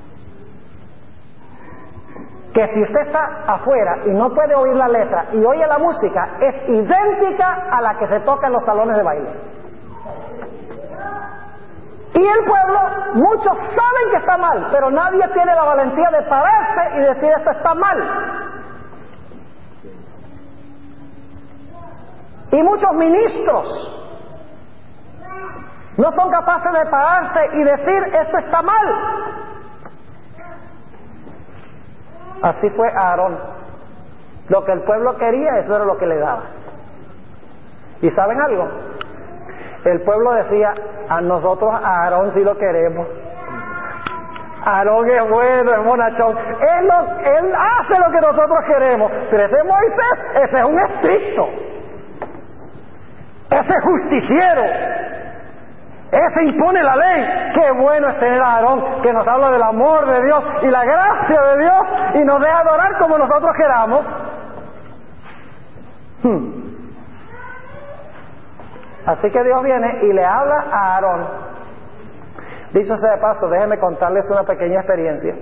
Que si usted está afuera y no puede oír la letra y oye la música, es idéntica a la que se toca en los salones de baile. Y el pueblo, muchos saben que está mal, pero nadie tiene la valentía de pararse y decir: esto está mal. Y muchos ministros no son capaces de pararse y decir: esto está mal. Así fue Aarón. Lo que el pueblo quería, eso era lo que le daba. ¿Y saben algo? El pueblo decía: a nosotros a Aarón sí lo queremos. Aarón es bueno, es bonachón. Él, lo, él hace lo que nosotros queremos. Pero ese Moisés, ese es un estricto. Ese es justiciero. Ese impone la ley. Qué bueno es tener a Aarón, que nos habla del amor de Dios y la gracia de Dios y nos deja adorar como nosotros queramos. Hmm. Así que Dios viene y le habla a Aarón. Dicho sea de paso, déjenme contarles una pequeña experiencia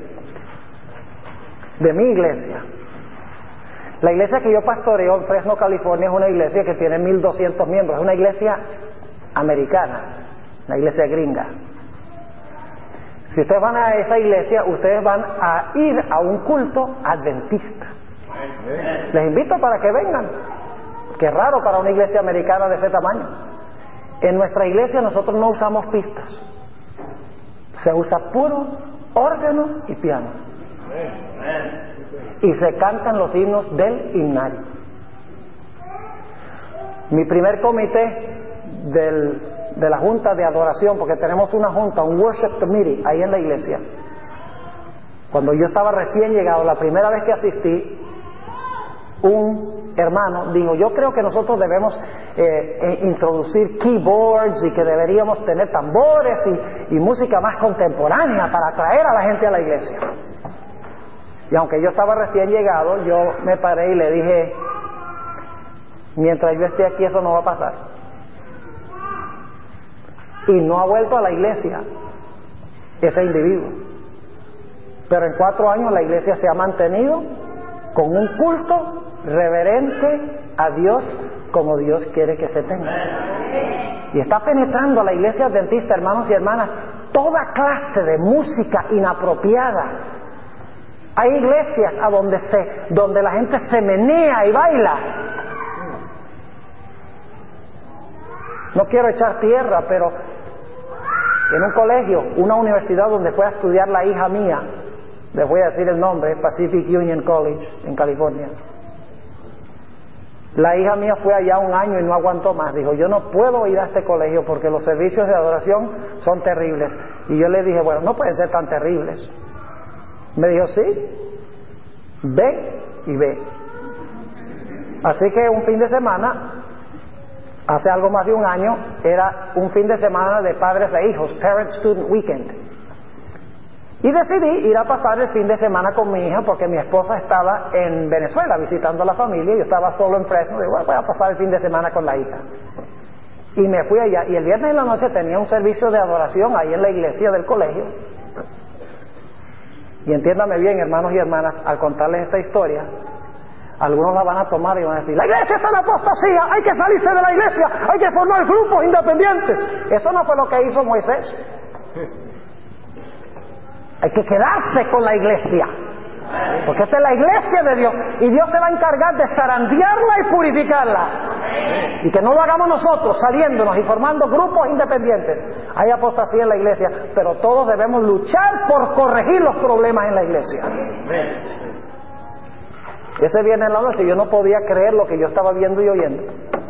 de mi iglesia. La iglesia que yo pastoreo en Fresno, California, es una iglesia que tiene mil doscientos miembros. Es una iglesia americana, una iglesia gringa. Si ustedes van a esa iglesia, ustedes van a ir a un culto adventista. Les invito para que vengan. Qué raro para una iglesia americana de ese tamaño. En nuestra iglesia nosotros no usamos pistas. Se usa puro órgano y piano. Y se cantan los himnos del himnario. Mi primer comité del, de la junta de adoración, porque tenemos una junta, un worship committee ahí en la iglesia. Cuando yo estaba recién llegado, la primera vez que asistí, un hermano dijo: yo creo que nosotros debemos eh, eh, introducir keyboards y que deberíamos tener tambores y, y música más contemporánea para atraer a la gente a la iglesia. Y aunque yo estaba recién llegado, yo me paré y le dije: mientras yo esté aquí eso no va a pasar. Y no ha vuelto a la iglesia ese individuo. Pero en cuatro años la iglesia se ha mantenido con un culto reverente a Dios como Dios quiere que se tenga. Y está penetrando a la iglesia adventista, hermanos y hermanas, toda clase de música inapropiada. Hay iglesias a donde se, donde la gente se menea y baila. No quiero echar tierra, pero en un colegio, una universidad donde fue a estudiar la hija mía, les voy a decir el nombre, Pacific Union College, en California. La hija mía fue allá un año y no aguantó más. Dijo: yo no puedo ir a este colegio porque los servicios de adoración son terribles. Y yo le dije: bueno, no pueden ser tan terribles. Me dijo: sí, ve y ve. Así que un fin de semana, hace algo más de un año, era un fin de semana de padres e hijos, Parent Student Weekend. Y decidí ir a pasar el fin de semana con mi hija porque mi esposa estaba en Venezuela visitando a la familia y yo estaba solo en Fresno. Digo: bueno, voy a pasar el fin de semana con la hija. Y me fui allá, y el viernes en la noche tenía un servicio de adoración ahí en la iglesia del colegio. Y entiéndame bien, hermanos y hermanas, al contarles esta historia, algunos la van a tomar y van a decir: la iglesia está en apostasía, hay que salirse de la iglesia, hay que formar grupos independientes. Eso no fue lo que hizo Moisés. Hay que quedarse con la iglesia, porque esta es la iglesia de Dios y Dios se va a encargar de zarandearla y purificarla. Y que no lo hagamos nosotros saliéndonos y formando grupos independientes. Hay apostasía en la iglesia, pero todos debemos luchar por corregir los problemas en la iglesia. Ese viernes en la noche yo no podía creer lo que yo estaba viendo y oyendo.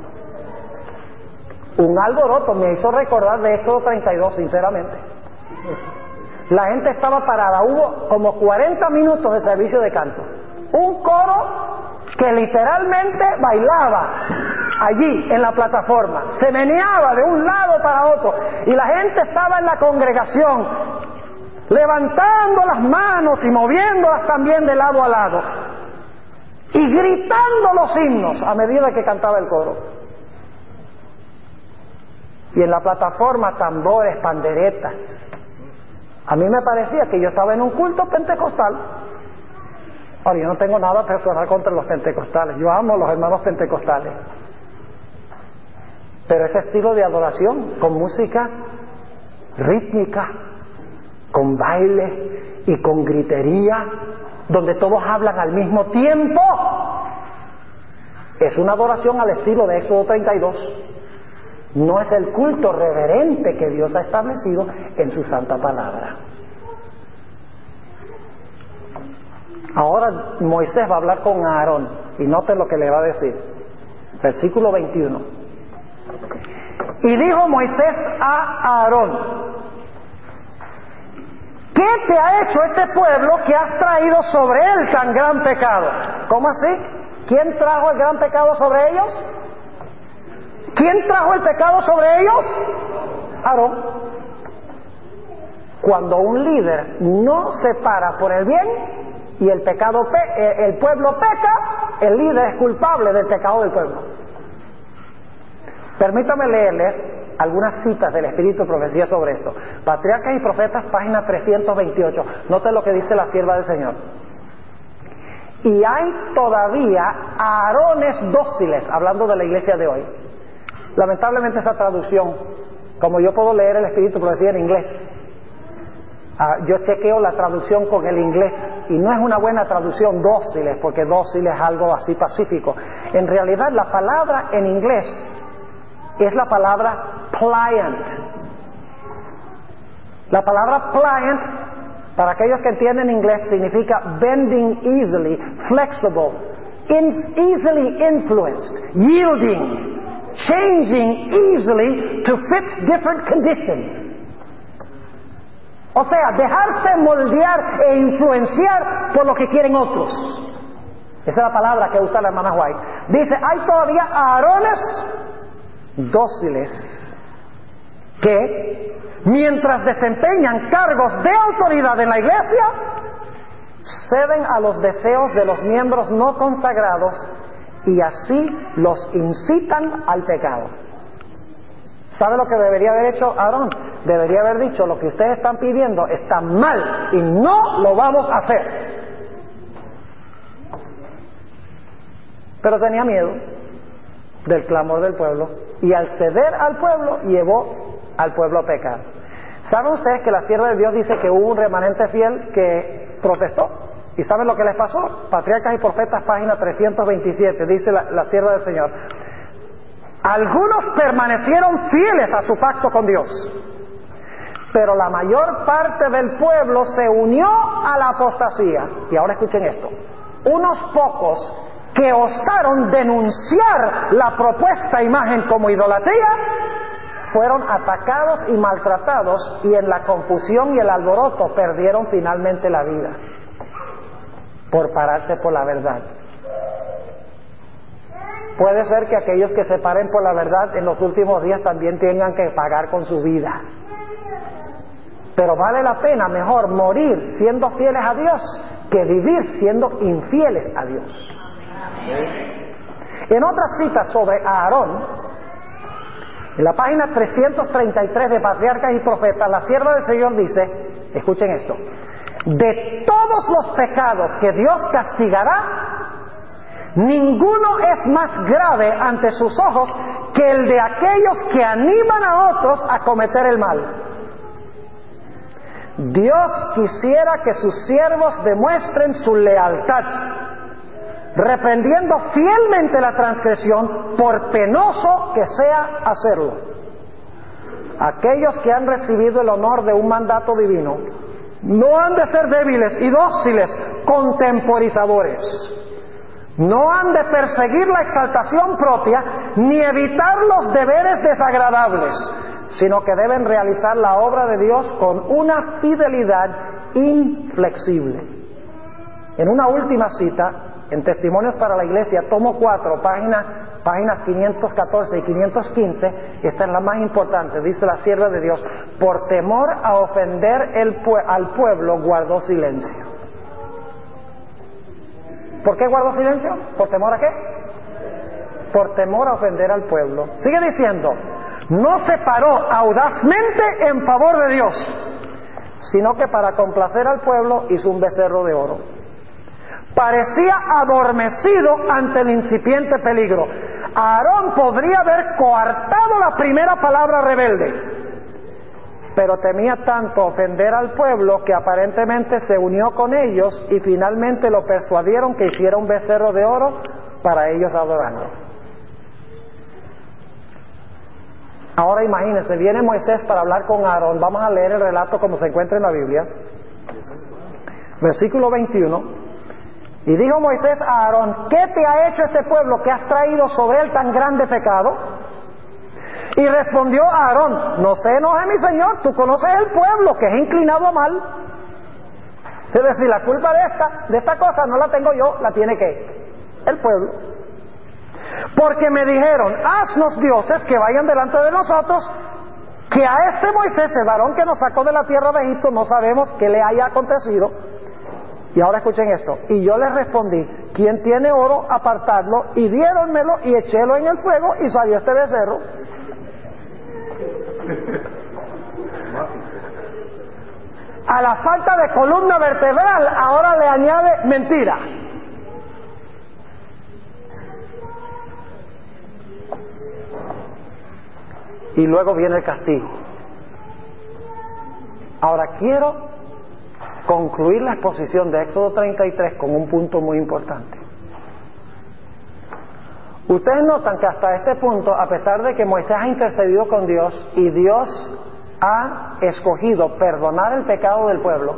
Un alboroto me hizo recordar de Éxodo treinta y dos, sinceramente. La gente estaba parada, hubo como cuarenta minutos de servicio de canto. Un coro que literalmente bailaba allí en la plataforma, se meneaba de un lado para otro, y la gente estaba en la congregación levantando las manos y moviéndolas también de lado a lado y gritando los himnos a medida que cantaba el coro. Y en la plataforma tambores, panderetas. A mí me parecía que yo estaba en un culto pentecostal. Ahora, yo no tengo nada personal contra los pentecostales, yo amo a los hermanos pentecostales, pero ese estilo de adoración con música rítmica, con baile y con gritería, donde todos hablan al mismo tiempo, es una adoración al estilo de Éxodo treinta y dos. No es el culto reverente que Dios ha establecido en su santa palabra. Ahora Moisés va a hablar con Aarón, y note lo que le va a decir. Versículo veintiuno. Y dijo Moisés a Aarón: ¿qué te ha hecho este pueblo que has traído sobre él tan gran pecado? ¿Cómo así? ¿Quién trajo el gran pecado sobre ellos? ¿Quién trajo el pecado sobre ellos? Aarón. Cuando un líder no se para por el bien y el pecado pe el pueblo peca, el líder es culpable del pecado del pueblo. Permítame leerles algunas citas del Espíritu de Profecía sobre esto. Patriarcas y Profetas, página trescientos veintiocho. Noten lo que dice la sierva del Señor. Y hay todavía Aarones dóciles, hablando de la iglesia de hoy. Lamentablemente esa traducción, como yo puedo leer el Espíritu de Profecía en inglés, uh, yo chequeo la traducción con el inglés y no es una buena traducción dóciles, porque dóciles es algo así pacífico. En realidad la palabra en inglés es la palabra pliant. La palabra pliant, para aquellos que entienden inglés, significa bending easily, flexible, in, easily influenced, yielding, changing easily to fit different conditions. O sea, dejarse moldear e influenciar por lo que quieren otros. Esa es la palabra que usa la hermana White. Dice, hay todavía Aarones dóciles que, mientras desempeñan cargos de autoridad en la iglesia, ceden a los deseos de los miembros no consagrados y así los incitan al pecado. ¿Sabe lo que debería haber hecho Aarón? Debería haber dicho, lo que ustedes están pidiendo está mal y no lo vamos a hacer. Pero tenía miedo del clamor del pueblo y al ceder al pueblo llevó al pueblo a pecar. ¿Saben ustedes que la sierva de Dios dice que hubo un remanente fiel que protestó? ¿Y saben lo que les pasó? Patriarcas y Profetas, página trescientos veintisiete, dice la, la sierva del Señor. Algunos permanecieron fieles a su pacto con Dios, pero la mayor parte del pueblo se unió a la apostasía. Y ahora escuchen esto. Unos pocos que osaron denunciar la propuesta imagen como idolatría, fueron atacados y maltratados, y en la confusión y el alboroto perdieron finalmente la vida por pararse por la verdad. Puede ser que aquellos que se paren por la verdad en los últimos días también tengan que pagar con su vida, pero vale la pena mejor morir siendo fieles a Dios que vivir siendo infieles a Dios. En otra cita sobre Aarón, en la página trescientos treinta y tres de Patriarcas y Profetas, la sierva del Señor dice, escuchen esto, de todos los pecados que Dios castigará, ninguno es más grave ante sus ojos que el de aquellos que animan a otros a cometer el mal. Dios quisiera que sus siervos demuestren su lealtad, reprendiendo fielmente la transgresión, por penoso que sea hacerlo. Aquellos que han recibido el honor de un mandato divino no han de ser débiles y dóciles contemporizadores. No han de perseguir la exaltación propia ni evitar los deberes desagradables, sino que deben realizar la obra de Dios con una fidelidad inflexible. En una última cita, en Testimonios para la Iglesia, tomo cuatro, página, páginas quinientos catorce y quinientos quince, esta es la más importante, dice la sierva de Dios, por temor a ofender el pue- al pueblo guardó silencio. ¿Por qué guardó silencio? ¿Por temor a qué? Por temor a ofender al pueblo. Sigue diciendo, no se paró audazmente en favor de Dios, sino que para complacer al pueblo hizo un becerro de oro. Parecía adormecido ante el incipiente peligro. Aarón podría haber coartado la primera palabra rebelde, pero temía tanto ofender al pueblo que aparentemente se unió con ellos y finalmente lo persuadieron que hiciera un becerro de oro para ellos adorarlo. Ahora imagínense, viene Moisés para hablar con Aarón. Vamos a leer el relato como se encuentra en la Biblia. Versículo veintiuno. Y dijo Moisés a Aarón, ¿qué te ha hecho este pueblo que has traído sobre él tan grande pecado? Y respondió Aarón, no se enoje mi señor, tú conoces el pueblo que es inclinado a mal. Es decir, la culpa de esta, de esta cosa no la tengo yo, la tiene ¿qué? El pueblo. Porque me dijeron, haznos dioses que vayan delante de nosotros que a este Moisés, el varón que nos sacó de la tierra de Egipto, no sabemos qué le haya acontecido. Y ahora escuchen esto. Y yo les respondí, ¿quién tiene oro? Apartadlo. Y diéronmelo y echélo en el fuego y salió este becerro. A la falta de columna vertebral ahora le añade mentira. Y luego viene el castigo. Ahora quiero concluir la exposición de Éxodo treinta y tres con un punto muy importante. Ustedes notan que hasta este punto, a pesar de que Moisés ha intercedido con Dios y Dios ha escogido perdonar el pecado del pueblo,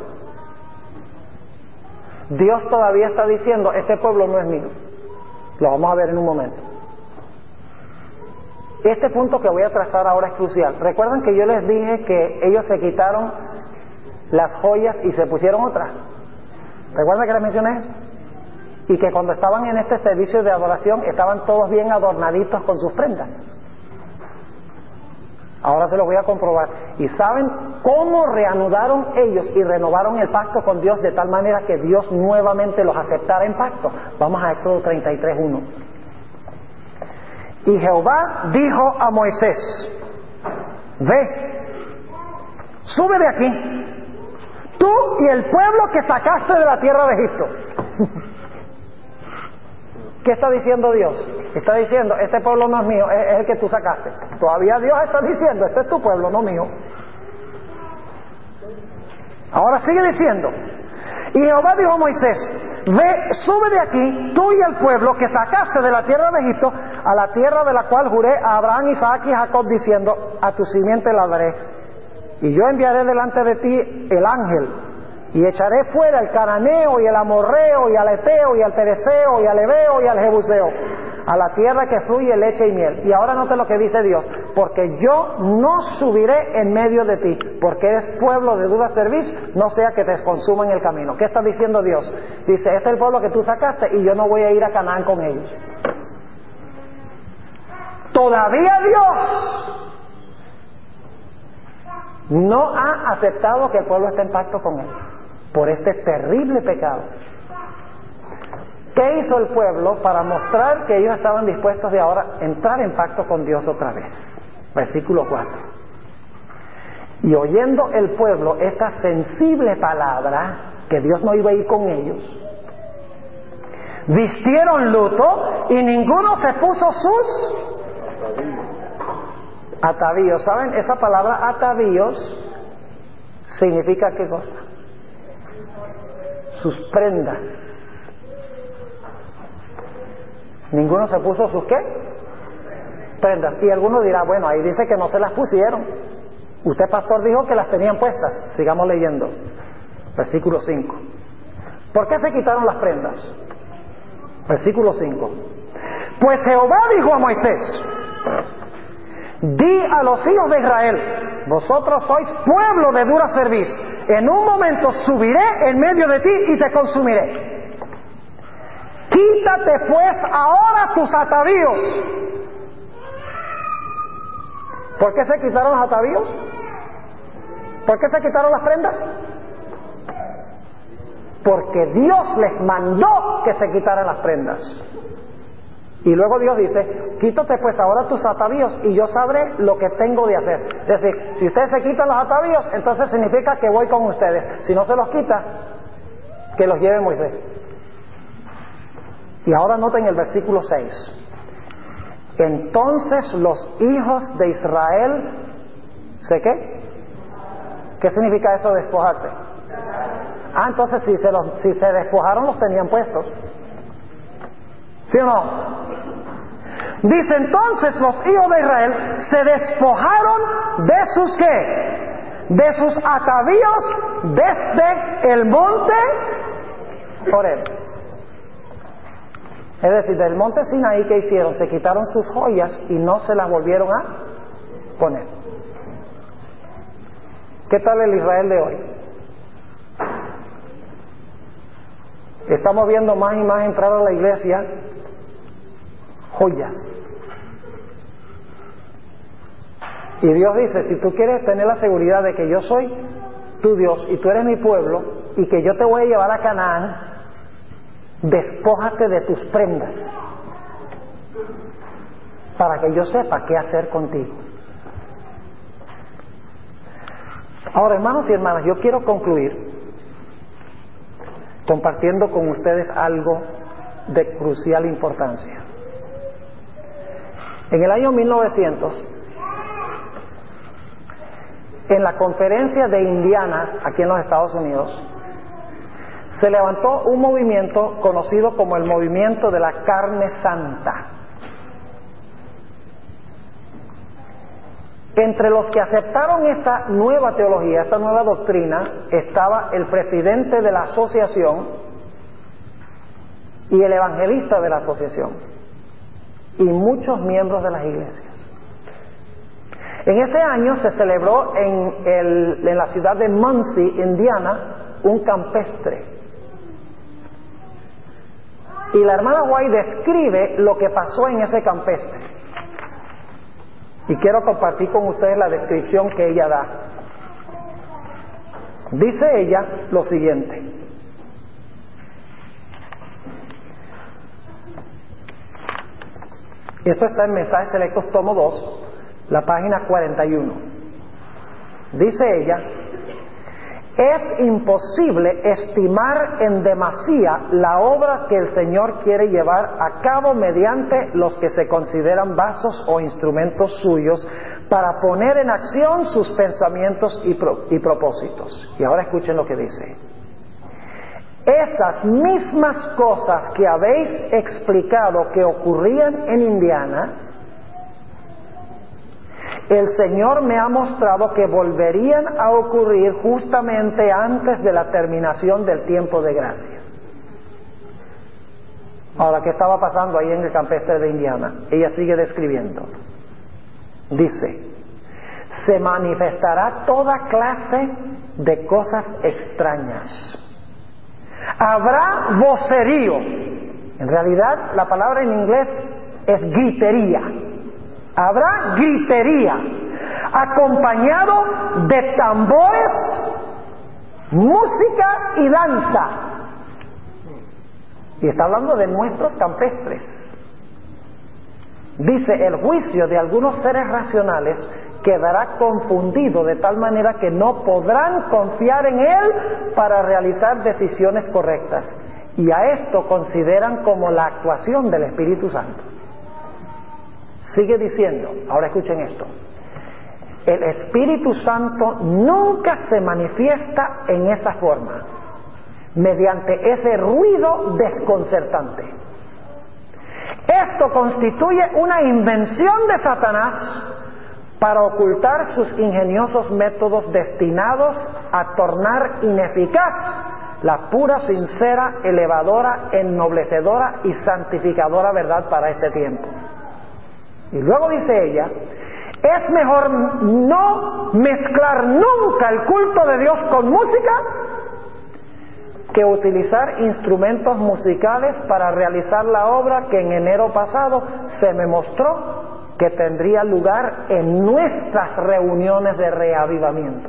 Dios todavía está diciendo, este pueblo no es mío. Lo vamos a ver en un momento. Este punto que voy a trazar ahora es crucial. ¿Recuerdan que yo les dije que ellos se quitaron las joyas y se pusieron otras? ¿Recuerdan que les mencioné? Y que cuando estaban en este servicio de adoración estaban todos bien adornaditos con sus prendas. Ahora se lo voy a comprobar. ¿Y saben cómo reanudaron ellos y renovaron el pacto con Dios de tal manera que Dios nuevamente los aceptara en pacto? Vamos a Éxodo treinta y tres, uno. Y Jehová dijo a Moisés, ve, sube de aquí, tú y el pueblo que sacaste de la tierra de Egipto. ¿Qué está diciendo Dios? Está diciendo, este pueblo no es mío, es, es el que tú sacaste. Todavía Dios está diciendo, este es tu pueblo, no mío. Ahora sigue diciendo, y Jehová dijo a Moisés, ve, sube de aquí, tú y el pueblo que sacaste de la tierra de Egipto, a la tierra de la cual juré a Abraham, Isaac y Jacob, diciendo, a tu simiente la daré. Y yo enviaré delante de ti el ángel, y echaré fuera el cananeo, y el amorreo, y al eteo, y al pereceo, y al heveo, y al jebuseo, a la tierra que fluye leche y miel. Y ahora note lo que dice Dios, porque yo no subiré en medio de ti, porque eres pueblo de dura cerviz, no sea que te consuma en el camino. ¿Qué está diciendo Dios? Dice, este es el pueblo que tú sacaste, y yo no voy a ir a Canaán con ellos. Todavía Dios no ha aceptado que el pueblo esté en pacto con él por este terrible pecado. ¿Qué hizo el pueblo para mostrar que ellos estaban dispuestos de ahora entrar en pacto con Dios otra vez? Versículo cuatro. Y oyendo el pueblo esta sensible palabra, que Dios no iba a ir con ellos, vistieron luto y ninguno se puso sus atavíos. ¿Saben? Esa palabra atavíos significa ¿qué cosa? Sus prendas. Ninguno se puso sus ¿qué? Prendas. Y alguno dirá, bueno, ahí dice que no se las pusieron. Usted, pastor, dijo que las tenían puestas. Sigamos leyendo. Versículo cinco. ¿Por qué se quitaron las prendas? Versículo cinco. Pues Jehová dijo a Moisés, di a los hijos de Israel, vosotros sois pueblo de dura cerviz, en un momento subiré en medio de ti y te consumiré. Quítate pues ahora tus atavíos. ¿Por qué se quitaron los atavíos? ¿Por qué se quitaron las prendas? Porque Dios les mandó que se quitaran las prendas. Y luego Dios dice, quítate pues ahora tus atavíos y yo sabré lo que tengo de hacer. Es decir, si ustedes se quitan los atavíos, entonces significa que voy con ustedes. Si no se los quita, que los lleve Moisés. Y ahora noten el versículo seis. Entonces los hijos de Israel, ¿sé qué? ¿Qué significa eso de despojarse? Ah, entonces si se, los, si se despojaron los tenían puestos. ¿Sí o no? Dice, entonces los hijos de Israel se despojaron de sus ¿qué? De sus atavíos desde el monte Horeb. Es decir, del monte Sinaí, ¿qué hicieron? Se quitaron sus joyas y no se las volvieron a poner. ¿Qué tal el Israel de hoy? Estamos viendo más y más entrar a la iglesia joyas. Y Dios dice, si tú quieres tener la seguridad de que yo soy tu Dios y tú eres mi pueblo y que yo te voy a llevar a Canaán, despójate de tus prendas para que yo sepa qué hacer contigo. Ahora, hermanos y hermanas, yo quiero concluir compartiendo con ustedes algo de crucial importancia. En el año mil novecientos, en la conferencia de Indiana, aquí en los Estados Unidos, se levantó un movimiento conocido como el movimiento de la carne santa. Entre los que aceptaron esta nueva teología, esta nueva doctrina, estaba el presidente de la asociación y el evangelista de la asociación y muchos miembros de las iglesias. En ese año se celebró en, el, en la ciudad de Muncie, Indiana, un campestre. Y la hermana White describe lo que pasó en ese campestre. Y quiero compartir con ustedes la descripción que ella da. Dice ella lo siguiente: esto está en Mensajes Selectos, tomo dos, la página cuarenta y uno. Dice ella: es imposible estimar en demasía la obra que el Señor quiere llevar a cabo mediante los que se consideran vasos o instrumentos suyos para poner en acción sus pensamientos y, pro, y propósitos. Y ahora escuchen lo que dice: esas mismas cosas que habéis explicado que ocurrían en Indiana, el Señor me ha mostrado que volverían a ocurrir justamente antes de la terminación del tiempo de gracia. Ahora, ¿qué estaba pasando ahí en el campestre de Indiana? Ella sigue describiendo. Dice: se manifestará toda clase de cosas extrañas. Habrá vocerío. En realidad, la palabra en inglés es gritería. Habrá gritería, acompañado de tambores, música y danza. Y está hablando de nuestros campestres. Dice: el juicio de algunos seres racionales quedará confundido de tal manera que no podrán confiar en él para realizar decisiones correctas. Y a esto consideran como la actuación del Espíritu Santo. Sigue diciendo, ahora escuchen esto: el Espíritu Santo nunca se manifiesta en esa forma, mediante ese ruido desconcertante. Esto constituye una invención de Satanás para ocultar sus ingeniosos métodos destinados a tornar ineficaz la pura, sincera, elevadora, ennoblecedora y santificadora verdad para este tiempo. Y luego dice ella: es mejor no mezclar nunca el culto de Dios con música que utilizar instrumentos musicales para realizar la obra que en enero pasado se me mostró que tendría lugar en nuestras reuniones de reavivamiento.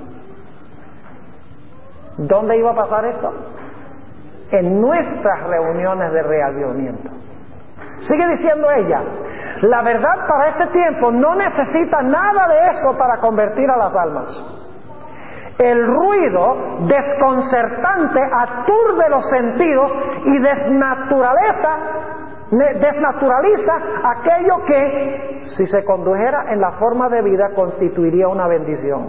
¿Dónde iba a pasar esto? En nuestras reuniones de reavivamiento. Sigue diciendo ella: la verdad para este tiempo no necesita nada de eso para convertir a las almas. El ruido desconcertante aturde los sentidos y desnaturaliza, desnaturaliza aquello que, si se condujera en la forma de vida, constituiría una bendición.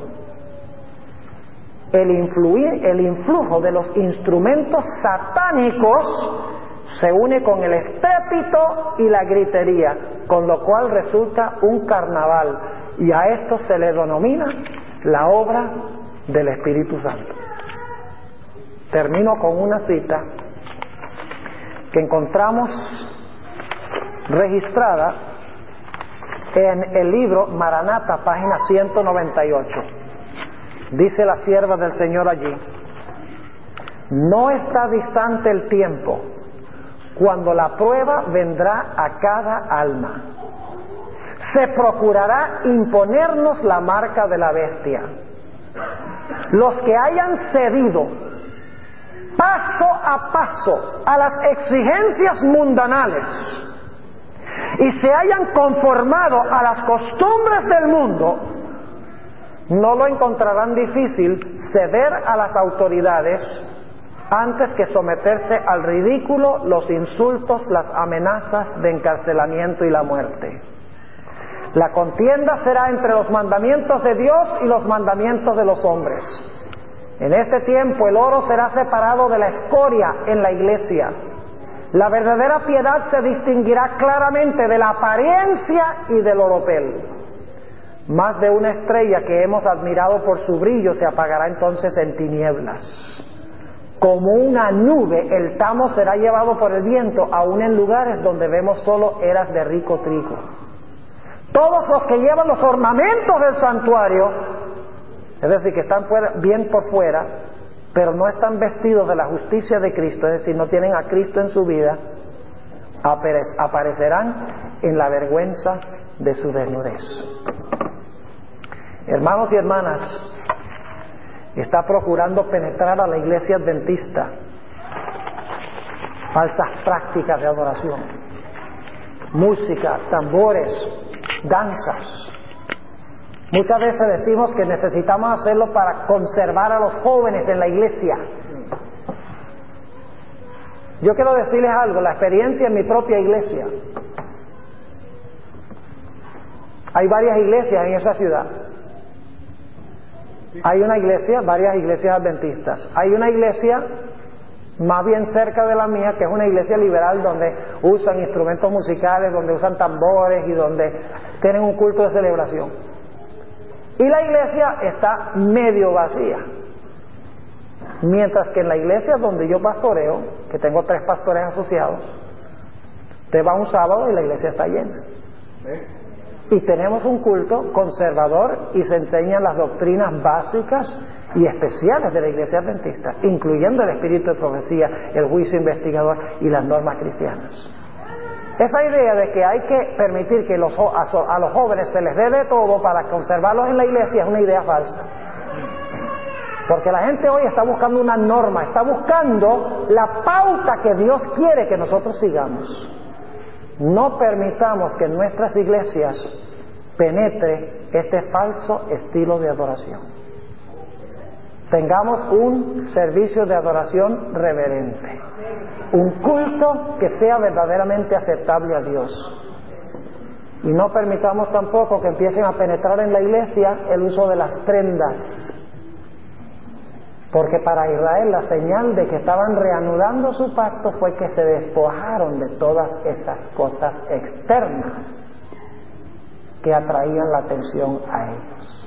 El, influir, el influjo de los instrumentos satánicos se une con el estrépito y la gritería, con lo cual resulta un carnaval, y a esto se le denomina la obra del Espíritu Santo. Termino con una cita que encontramos registrada en el libro Maranata, página ciento noventa y ocho. Dice la sierva del Señor allí: no está distante el tiempo cuando la prueba vendrá a cada alma, se procurará imponernos la marca de la bestia. Los que hayan cedido paso a paso a las exigencias mundanales y se hayan conformado a las costumbres del mundo, no lo encontrarán difícil ceder a las autoridades antes que someterse al ridículo, los insultos, las amenazas de encarcelamiento y la muerte. La contienda será entre los mandamientos de Dios y los mandamientos de los hombres. En este tiempo el oro será separado de la escoria en la iglesia. La verdadera piedad se distinguirá claramente de la apariencia y del oropel. Más de una estrella que hemos admirado por su brillo se apagará entonces en tinieblas. Como una nube el tamo será llevado por el viento, aun en lugares donde vemos solo eras de rico trigo. Todos los que llevan los ornamentos del santuario, es decir, que están fuera, bien por fuera, pero no están vestidos de la justicia de Cristo, es decir, no tienen a Cristo en su vida, aparecerán en la vergüenza de su desnudez. Hermanos y hermanas, está procurando penetrar a la iglesia adventista falsas prácticas de adoración, música, tambores, danzas. Muchas veces decimos que necesitamos hacerlo para conservar a los jóvenes en la iglesia. Yo quiero decirles algo, la experiencia en mi propia iglesia. Hay varias iglesias en esa ciudad. Hay una iglesia, varias iglesias adventistas. Hay una iglesia más bien cerca de la mía, que es una iglesia liberal donde usan instrumentos musicales, donde usan tambores y donde tienen un culto de celebración. Y la iglesia está medio vacía. Mientras que en la iglesia donde yo pastoreo, que tengo tres pastores asociados, te va un sábado y la iglesia está llena. Y tenemos un culto conservador y se enseñan las doctrinas básicas y especiales de la iglesia adventista, incluyendo el espíritu de profecía, el juicio investigador y las normas cristianas. Esa idea de que hay que permitir que los, a los jóvenes se les dé de todo para conservarlos en la iglesia es una idea falsa. Porque la gente hoy está buscando una norma, está buscando la pauta que Dios quiere que nosotros sigamos. No permitamos que en nuestras iglesias penetre este falso estilo de adoración. Tengamos un servicio de adoración reverente, un culto que sea verdaderamente aceptable a Dios. Y no permitamos tampoco que empiecen a penetrar en la iglesia el uso de las prendas. Porque para Israel la señal de que estaban reanudando su pacto fue que se despojaron de todas esas cosas externas que atraían la atención a ellos.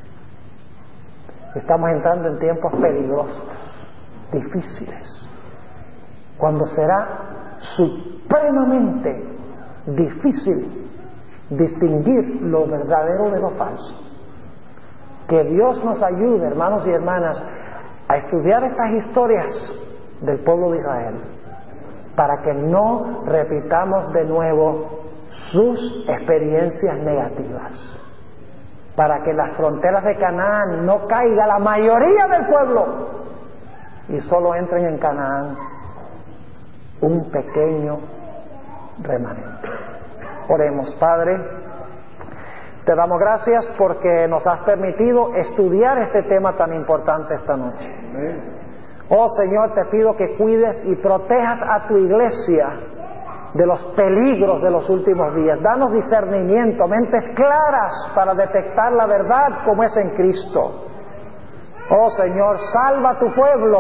Estamos entrando en tiempos peligrosos, difíciles, cuando será supremamente difícil distinguir lo verdadero de lo falso. Que Dios nos ayude, hermanos y hermanas, a estudiar estas historias del pueblo de Israel para que no repitamos de nuevo sus experiencias negativas, para que en las fronteras de Canaán no caiga la mayoría del pueblo y solo entren en Canaán un pequeño remanente. Oremos. Padre, te damos gracias porque nos has permitido estudiar este tema tan importante esta noche. Oh Señor, te pido que cuides y protejas a tu iglesia de los peligros de los últimos días. Danos discernimiento, mentes claras para detectar la verdad como es en Cristo. Oh Señor, salva a tu pueblo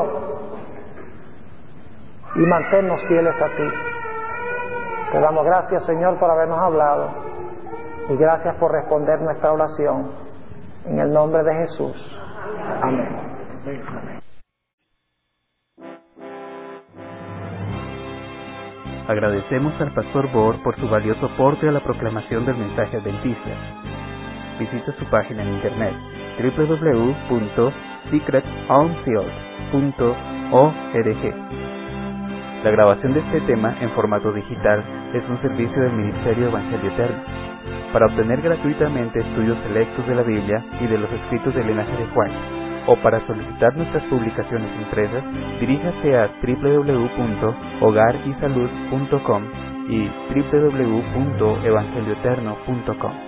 y manténnos fieles a ti. Te damos gracias, Señor, por habernos hablado. Y gracias por responder nuestra oración. En el nombre de Jesús. Amén. Amén. Agradecemos al Pastor Bohr por su valioso aporte a la proclamación del mensaje adventista. Visite su página en internet doble u doble u doble u punto secret unsealed punto org. La grabación de este tema en formato digital es un servicio del Ministerio Evangelio Eterno. para obtener gratuitamente estudios selectos de la Biblia y de los escritos del linaje de Juan, o para solicitar nuestras publicaciones impresas, diríjase a doble u doble u doble u punto hogar y salud punto com y doble u doble u doble u punto evangelio eterno punto com.